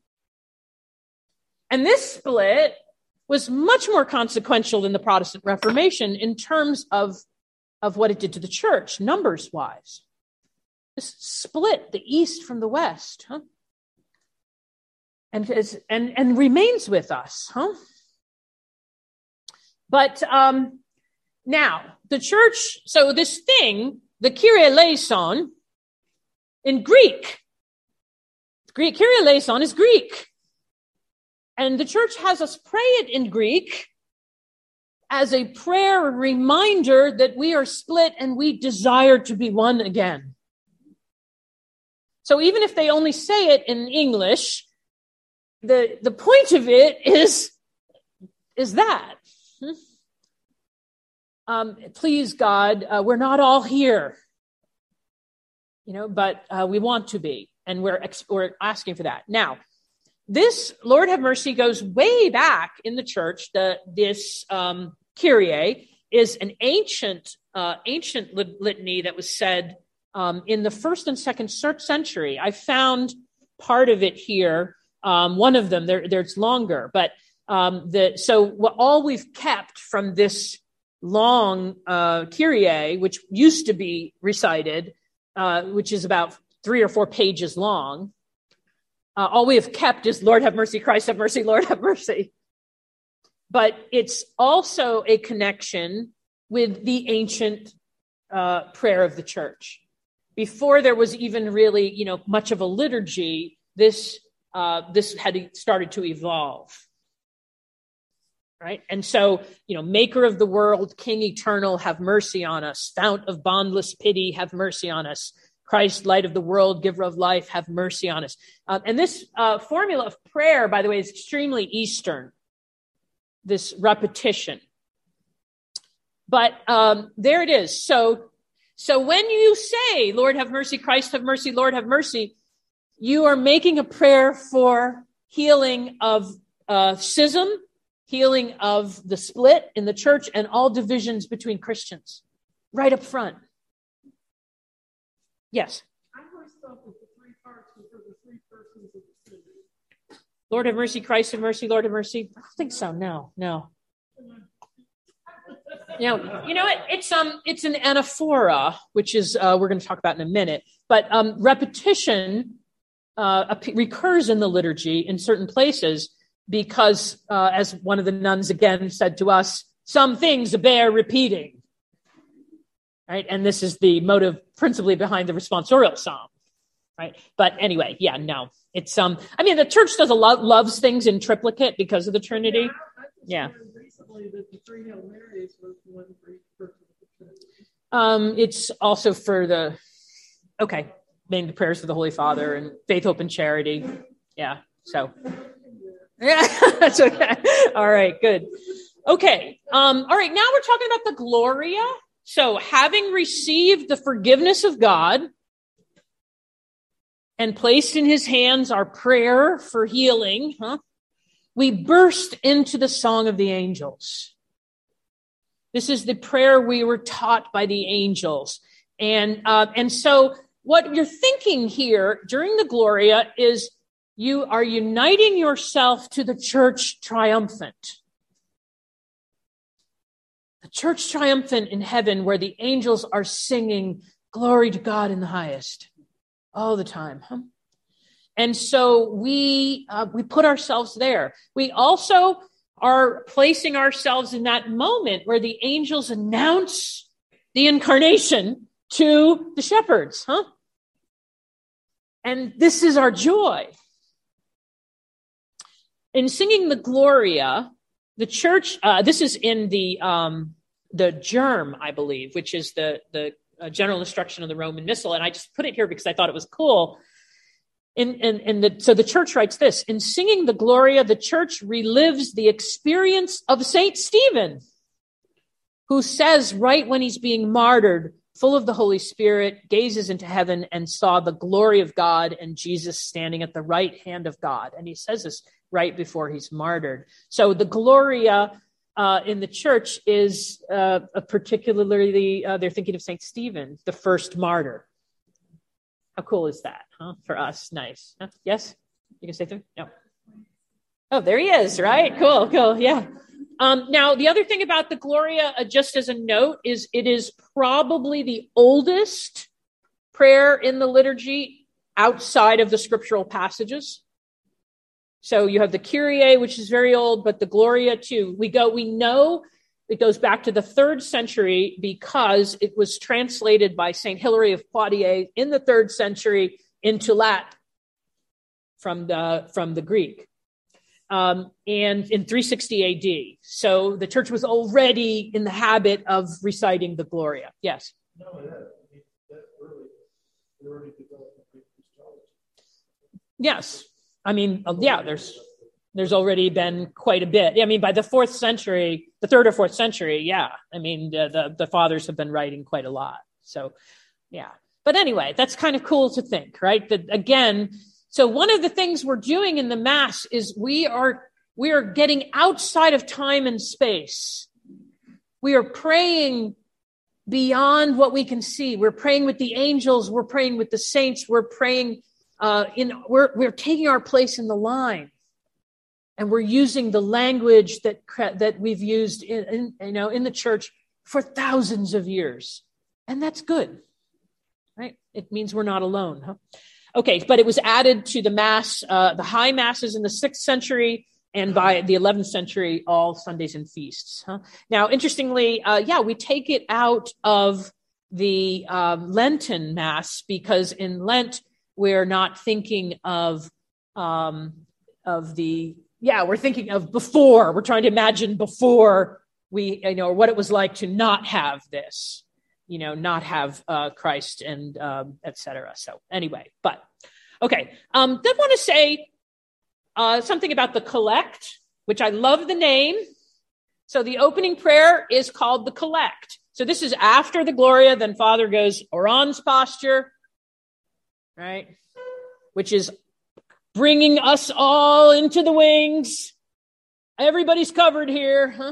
And this split was much more consequential than the Protestant Reformation in terms of, of what it did to the church, numbers-wise. This split the East from the West, huh? And, and, and remains with us, huh? But um, now, the church, so this thing, the Kyrie eleison, in Greek, Greek Kyrie eleison is Greek. And the church has us pray it in Greek as a prayer reminder that we are split and we desire to be one again. So even if they only say it in English, the, the point of it is, is that. Um, please, God, uh, we're not all here, you know, but uh, we want to be, and we're ex- we're asking for that. Now, this Lord have mercy goes way back in the church. The this um, Kyrie is an ancient uh, ancient lit- litany that was said um, in the first and second century. I found part of it here. Um, one of them there, there's longer, but um, the so what all we've kept from this long uh, Kyrie, which used to be recited, uh, which is about three or four pages long. Uh, all we have kept is Lord have mercy, Christ have mercy, Lord have mercy. But it's also a connection with the ancient uh, prayer of the church. Before there was even really, you know, much of a liturgy, this uh, this had started to evolve. Right. And so, you know, maker of the world, King eternal, have mercy on us. Fount of boundless pity, have mercy on us. Christ, light of the world, giver of life, have mercy on us. Uh, and this uh, formula of prayer, by the way, is extremely Eastern, this repetition. But um, there it is. So, so when you say, Lord, have mercy, Christ, have mercy, Lord, have mercy, you are making a prayer for healing of uh, schism, healing of the split in the church, and all divisions between Christians, right up front. Yes? I always thought that the three parts were for the three persons of the Trinity. Lord have mercy, Christ have mercy, Lord have mercy. I don't think so. No, no. You know, you know what? It's um, it's an anaphora, which is uh, we're going to talk about in a minute. But um, repetition uh, recurs in the liturgy in certain places. Because, uh, as one of the nuns again said to us, some things bear repeating, right? And this is the motive principally behind the responsorial psalm, right? But anyway, yeah, no, it's um. I mean, the church does a lot loves things in triplicate because of the Trinity. Yeah. Recently, that the three Hail Marys was one for each person of the Trinity. Um, it's also for the okay, name the prayers for the Holy Father and faith, hope, and charity. Yeah. So. Yeah, that's okay. All right, good. Okay. Um, all right, now we're talking about the Gloria. So having received the forgiveness of God and placed in his hands our prayer for healing, huh? We burst into the song of the angels. This is the prayer we were taught by the angels. And, uh, and so what you're thinking here during the Gloria is you are uniting yourself to the church triumphant. The church triumphant in heaven where the angels are singing Glory to God in the highest. All the time. Huh? And so we uh, we put ourselves there. We also are placing ourselves in that moment where the angels announce the incarnation to the shepherds. Huh? And this is our joy. In singing the Gloria, the church, uh, this is in the um, the Germ, I believe, which is the, the uh, general instruction of the Roman Missal. And I just put it here because I thought it was cool. In, in, in the, so the church writes this: in singing the Gloria, the church relives the experience of Saint Stephen, who says right when he's being martyred, full of the Holy Spirit, gazes into heaven and saw the glory of God and Jesus standing at the right hand of God. And he says this right before he's martyred. So the Gloria uh, in the church is uh, a particularly, uh, they're thinking of Saint Stephen, the first martyr. How cool is that, huh? For us, nice. Huh? Yes? You can say something? No. Oh, there he is, right? Cool, cool, yeah. Um, now, the other thing about the Gloria, uh, just as a note, is it is probably the oldest prayer in the liturgy outside of the scriptural passages. So you have the Kyrie, which is very old, but the Gloria too. We go, we know it goes back to the third century because it was translated by Saint Hilary of Poitiers in the third century into Latin from the, from the Greek. Um, and in three sixty A D. So the church was already in the habit of reciting the Gloria. Yes? No, that, I mean, that early, they already developed Greek Christology. Yes. I mean, yeah, there's there's already been quite a bit. I mean, by the fourth century, the third or fourth century, yeah. I mean, the, the, the fathers have been writing quite a lot. So, yeah. But anyway, that's kind of cool to think, right? That again, so one of the things we're doing in the Mass is we are we are getting outside of time and space. We are praying beyond what we can see. We're praying with the angels. We're praying with the saints. We're praying uh, in. We're we're taking our place in the line, and we're using the language that that we've used in, in you know in the church for thousands of years, and that's good, right? It means we're not alone, huh? Okay, but it was added to the Mass, uh, the high Masses in the sixth century, and by the eleventh century, all Sundays and feasts. Huh? Now, interestingly, uh, yeah, we take it out of the um, Lenten Mass because in Lent, we're not thinking of, um, of the, yeah, we're thinking of before. We're trying to imagine before we, you know, what it was like to not have this. You know, not have uh, Christ and um, et cetera. So anyway, but okay. Um, did want to say uh, something about the Collect, which I love the name. So the opening prayer is called the Collect. So this is after the Gloria. Then Father goes Orans posture, right? Which is bringing us all into the wings. Everybody's covered here, huh?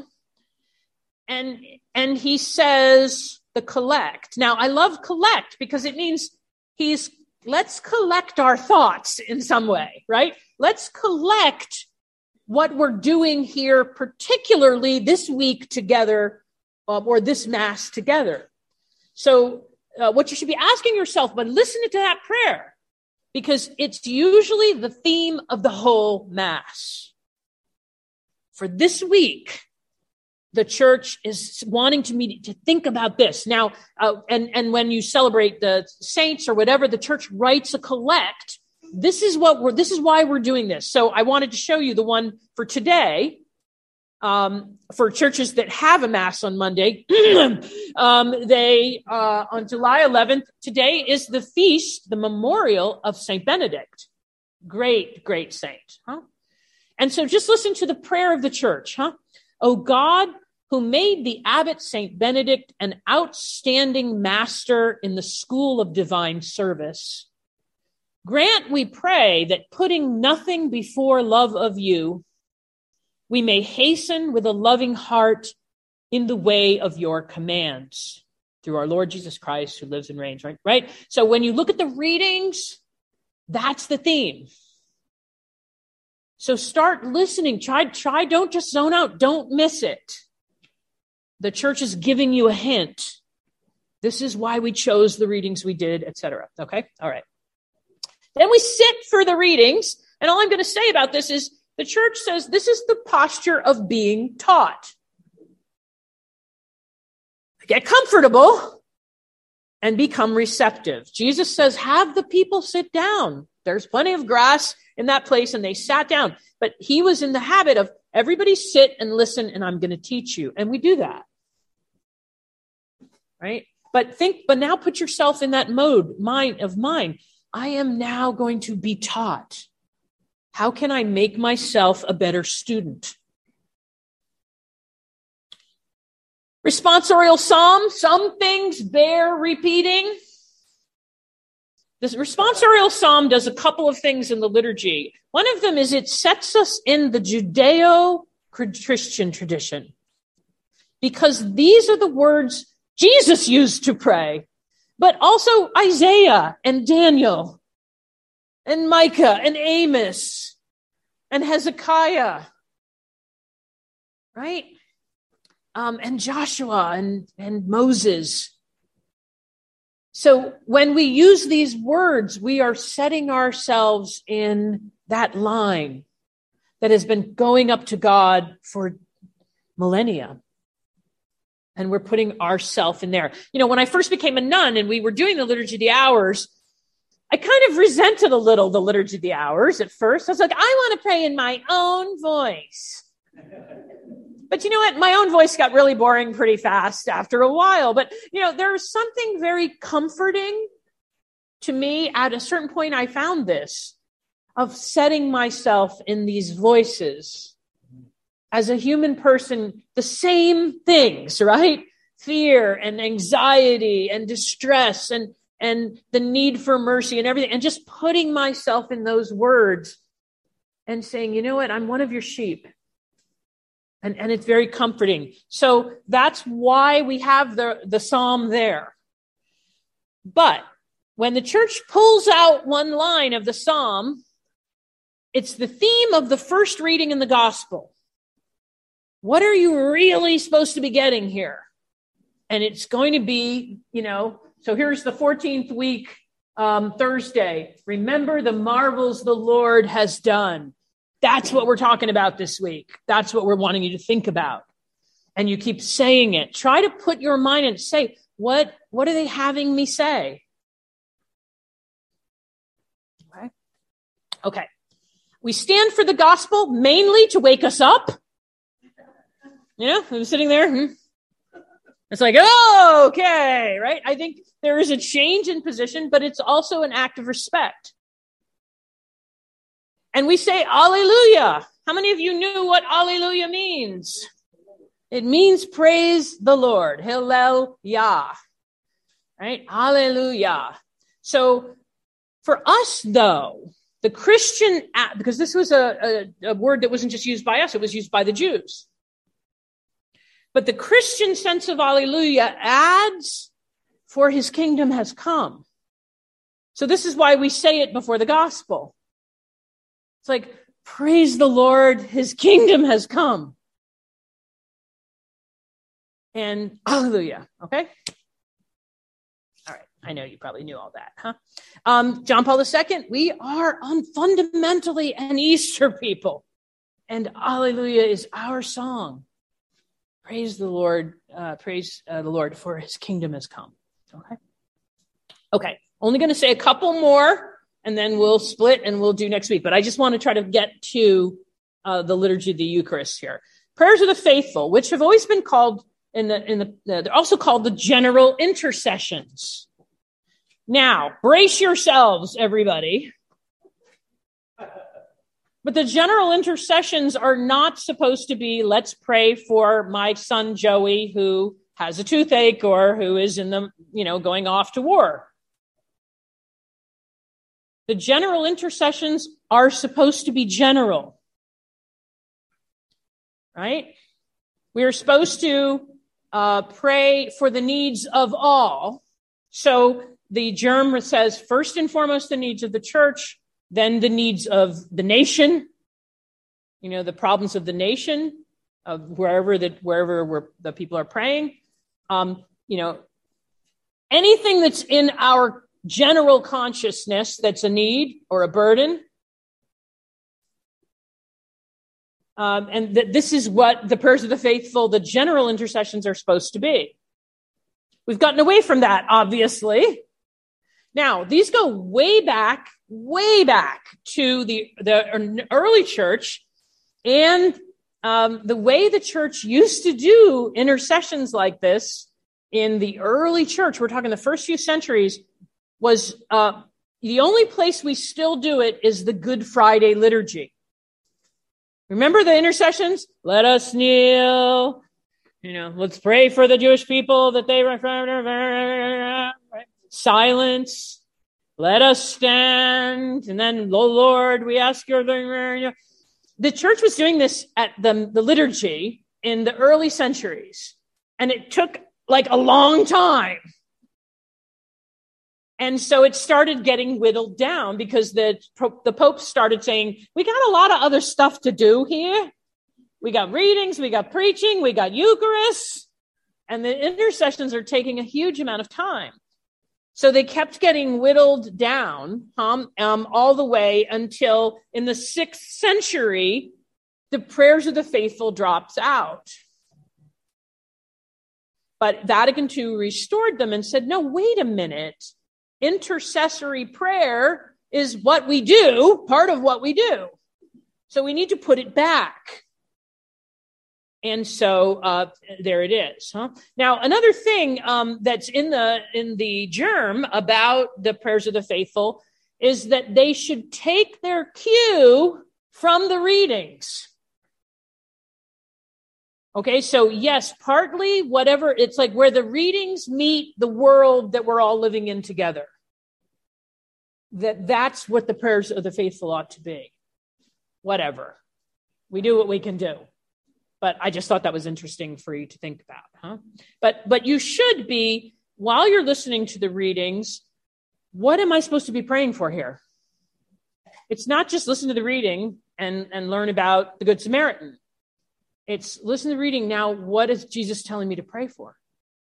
And and he says the Collect. Now, I love collect because it means he's, let's collect our thoughts in some way, right? Let's collect what we're doing here, particularly this week together, um, or this Mass together. So uh, what you should be asking yourself, but listen to that prayer, because it's usually the theme of the whole Mass. For this week, the church is wanting to meet to think about this now, uh, and and when you celebrate the saints or whatever, the church writes a collect. This is what we're. This is why we're doing this. So I wanted to show you the one for today. Um, for churches that have a Mass on Monday, um, they uh, on July eleventh. Today is the feast, the memorial of Saint Benedict. Great, great saint, huh? And so just listen to the prayer of the church, huh? O God, who made the abbot Saint Benedict an outstanding master in the school of divine service, grant, we pray, that putting nothing before love of you, we may hasten with a loving heart in the way of your commands through our Lord Jesus Christ, who lives and reigns, right? Right? So when you look at the readings, that's the theme. So start listening. Try, try, don't just zone out. Don't miss it. The church is giving you a hint This is why we chose the readings we did, et cetera. Okay? All right. Then we sit for the readings, and all I'm going to say about this is the church says this is the posture of being taught. Get comfortable and become receptive. Jesus says, have the people sit down. There's plenty of grass in that place, and they sat down. But he was in the habit of everybody sit and listen, and I'm going to teach you. And we do that. Right? But think, but now put yourself in that mode, mind of mind. I am now going to be taught. How can I make myself a better student? Responsorial psalm, some things bear repeating. The responsorial psalm does a couple of things in the liturgy. One of them is it sets us in the Judeo-Christian tradition, because these are the words Jesus used to pray, but also Isaiah and Daniel and Micah and Amos and Hezekiah, right? Um, and Joshua and, and Moses. So when we use these words, we are setting ourselves in that line that has been going up to God for millennia. And we're putting ourselves in there. You know, when I first became a nun and we were doing the Liturgy of the Hours, I kind of resented a little the Liturgy of the Hours at first. I was like, I want to pray in my own voice. But you know what? My own voice got really boring pretty fast after a while. But, you know, there's something very comforting to me. At a certain point, I found this, of setting myself in these voices. As a human person, the same things, right? Fear and anxiety and distress and, and the need for mercy and everything. And just putting myself in those words and saying, you know what? I'm one of your sheep. And, and it's very comforting. So that's why we have the, the psalm there. But when the church pulls out one line of the psalm, it's the theme of the first reading in the gospel. What are you really supposed to be getting here? And it's going to be, you know, so here's the fourteenth week, um, Thursday. Remember the marvels the Lord has done. That's what we're talking about this week. That's what we're wanting you to think about. And you keep saying it. Try to put your mind and say, what, what are they having me say? Okay. Okay. We stand for the gospel mainly to wake us up. You know, I'm sitting there. Hmm. It's like, oh, okay, right? I think there is a change in position, but it's also an act of respect. And we say, Alleluia. How many of you knew what Alleluia means? It means praise the Lord. Hallelujah. Right? Alleluia. So for us, though, the Christian, because this was a, a, a word that wasn't just used by us, it was used by the Jews. But the Christian sense of Alleluia adds, for his kingdom has come. So this is why we say it before the gospel. It's like, praise the Lord, his kingdom has come. And Alleluia, okay? All right, I know you probably knew all that, huh? Um, John Paul the Second, we are un- fundamentally an Easter people. And Alleluia is our song. Praise the Lord, uh, praise uh, the Lord, for his kingdom has come. Okay. Okay. Only going to say a couple more, and then we'll split and we'll do next week. But I just want to try to get to uh, the liturgy of the Eucharist here. Prayers of the faithful, which have always been called in the in the uh, they're also called the general intercessions. Now, brace yourselves, everybody. But the general intercessions are not supposed to be, let's pray for my son Joey who has a toothache or who is in the, you know, going off to war. The general intercessions are supposed to be general, right? We are supposed to uh, pray for the needs of all. So the germ says, first and foremost, the needs of the church, then the needs of the nation, you know, the problems of the nation, of wherever that wherever we're, the people are praying. Um, you know, anything that's in our general consciousness that's a need or a burden. Um, and th- this is what the prayers of the faithful, the general intercessions, are supposed to be. We've gotten away from that, obviously. Now, these go way back, way back to the, the early church, and um, the way the church used to do intercessions like this in the early church, we're talking the first few centuries, was uh, the only place we still do it is the Good Friday liturgy. Remember the intercessions? Let us kneel. You know, let's pray for the Jewish people that they... Silence. Let us stand. And then, oh Lord, we ask your... The church was doing this at the, the liturgy in the early centuries. And it took like a long time. And so it started getting whittled down because the, the Pope started saying, we got a lot of other stuff to do here. We got readings, we got preaching, we got Eucharist, and the intercessions are taking a huge amount of time. So they kept getting whittled down um, um, all the way until in the sixth century, the prayers of the faithful drops out. But Vatican Two restored them and said, no, wait a minute. Intercessory prayer is what we do, part of what we do. So we need to put it back. And so uh, there it is. Huh? Now, another thing um, that's in the in the germ about the prayers of the faithful is that they should take their cue from the readings. Okay, so yes, partly whatever, it's like where the readings meet the world that we're all living in together. That that's what the prayers of the faithful ought to be. Whatever. We do what we can do. But I just thought that was interesting for you to think about, huh? But but you should be, while you're listening to the readings, what am I supposed to be praying for here? It's not just listen to the reading and, and learn about the Good Samaritan. It's listen to the reading. Now, what is Jesus telling me to pray for?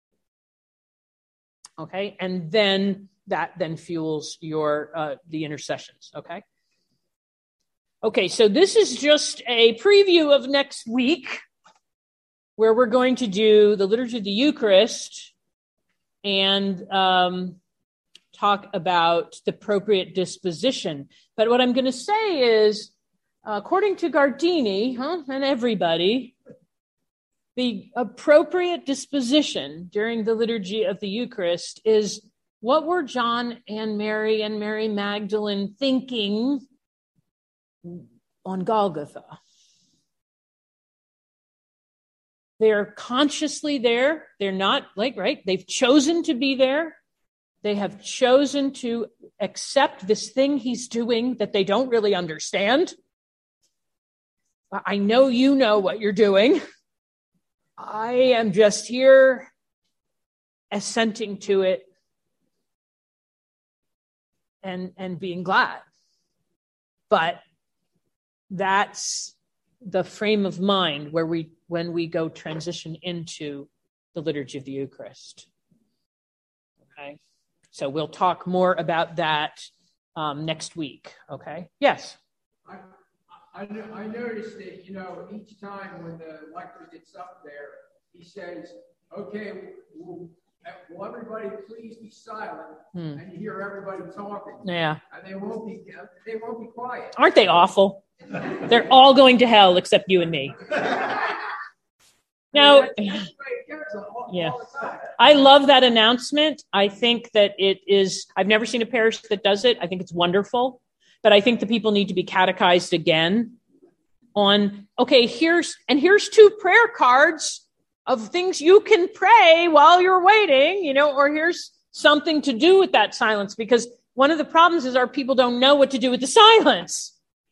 Okay, and then that then fuels your uh, the intercessions, okay? Okay, so this is just a preview of next week, where we're going to do the Liturgy of the Eucharist and um, talk about the appropriate disposition. But what I'm going to say is, uh, according to Gardini, huh, and everybody, the appropriate disposition during the Liturgy of the Eucharist is, what were John and Mary and Mary Magdalene thinking on Golgotha? They're consciously there. They're not like, right? They've chosen to be there. They have chosen to accept this thing he's doing that they don't really understand. I know you know what you're doing. I am just here assenting to it and, and being glad. But that's the frame of mind where we, when we go transition into the Liturgy of the Eucharist. Okay. So we'll talk more about that um, next week. Okay. Yes. I, I, I noticed that, you know, each time when the lector gets up there, he says, okay, will, will everybody please be silent? Hmm. And you hear everybody talking. Yeah. And they won't be, they won't be quiet. Aren't they awful? They're all going to hell except you and me. Now, yeah, I love that announcement. I think that it is, I've never seen a parish that does it. I think it's wonderful. But I think the people need to be catechized again on, okay, here's, and here's two prayer cards of things you can pray while you're waiting, you know, or here's something to do with that silence. Because one of the problems is our people don't know what to do with the silence.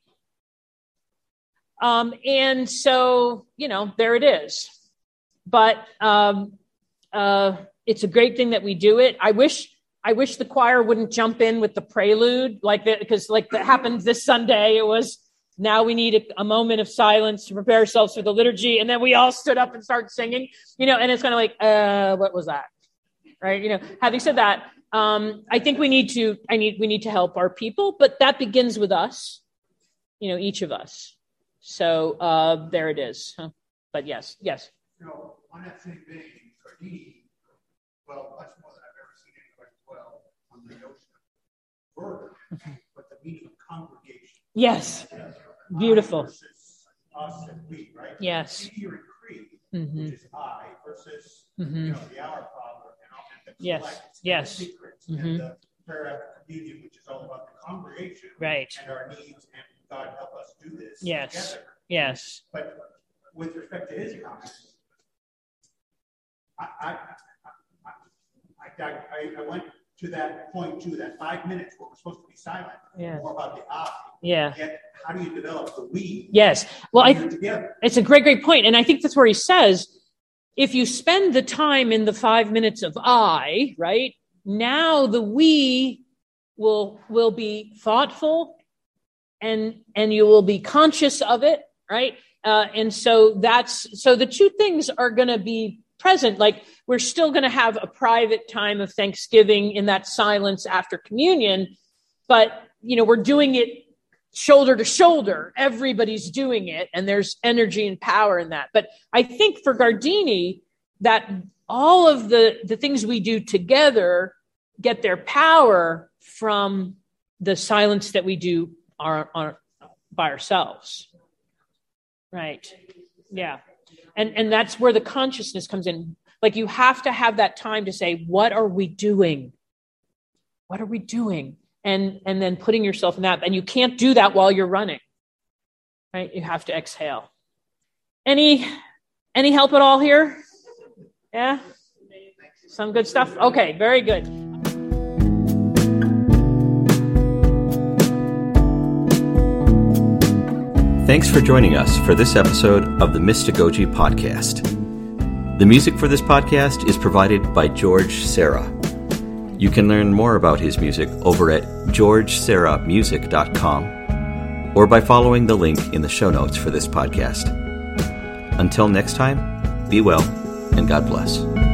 Um, and so, you know, there it is. But um, uh, it's a great thing that we do it. I wish I wish the choir wouldn't jump in with the prelude like that, because like that happened this Sunday. It was, now we need a, a moment of silence to prepare ourselves for the liturgy. And then we all stood up and started singing, you know, and it's kind of like, uh, what was that? right? You know, having said that, um, I think we need to, I need, we need to help our people, but that begins with us, you know, each of us. So uh, there it is. Huh? But yes, yes. You know, on that same vein, Gardini, well, much more than I've ever seen anybody well on the notion of word, but the meaning of congregation. Yes. Beautiful. Versus us and we, right? Yes. Peter and Creed, Mm-hmm. which is I, versus Mm-hmm. you know the Our Father and, all, and the Yes. collect, Yes. and the secrets, Mm-hmm. and the prayer after communion, which is all about the congregation, Right. and our needs, and God help us do this Yes. together. Yes. But with respect to his comments, I I, I, I, I, I went to that point too, that five minutes where we're supposed to be silent, Yeah. more about the I. Yeah. Yet, how do you develop the we? Yes. Well, I, when you're together. it's a great, great point. And I think that's where he says, if you spend the time in the five minutes of I, right, now the we will, will be thoughtful and, and you will be conscious of it, right? Uh, and so that's, so the two things are going to be present. Like we're still going to have a private time of Thanksgiving in that silence after communion, but, you know, we're doing it shoulder to shoulder. Everybody's doing it, and there's energy and power in that. But I think for Gardini, that all of the, the things we do together get their power from the silence that we do our, our, by ourselves. Right. Yeah. And, and that's where the consciousness comes in. Like you have to have that time to say, what are we doing? What are we doing? And, and then putting yourself in that. And you can't do that while you're running, right? You have to exhale. Any, any help at all here? Yeah? Some good stuff? Okay, very good. Thanks for joining us for this episode of the Mystagogy Podcast. The music for this podcast is provided by George Serra. You can learn more about his music over at george serra music dot com or by following the link in the show notes for this podcast. Until next time, be well and God bless.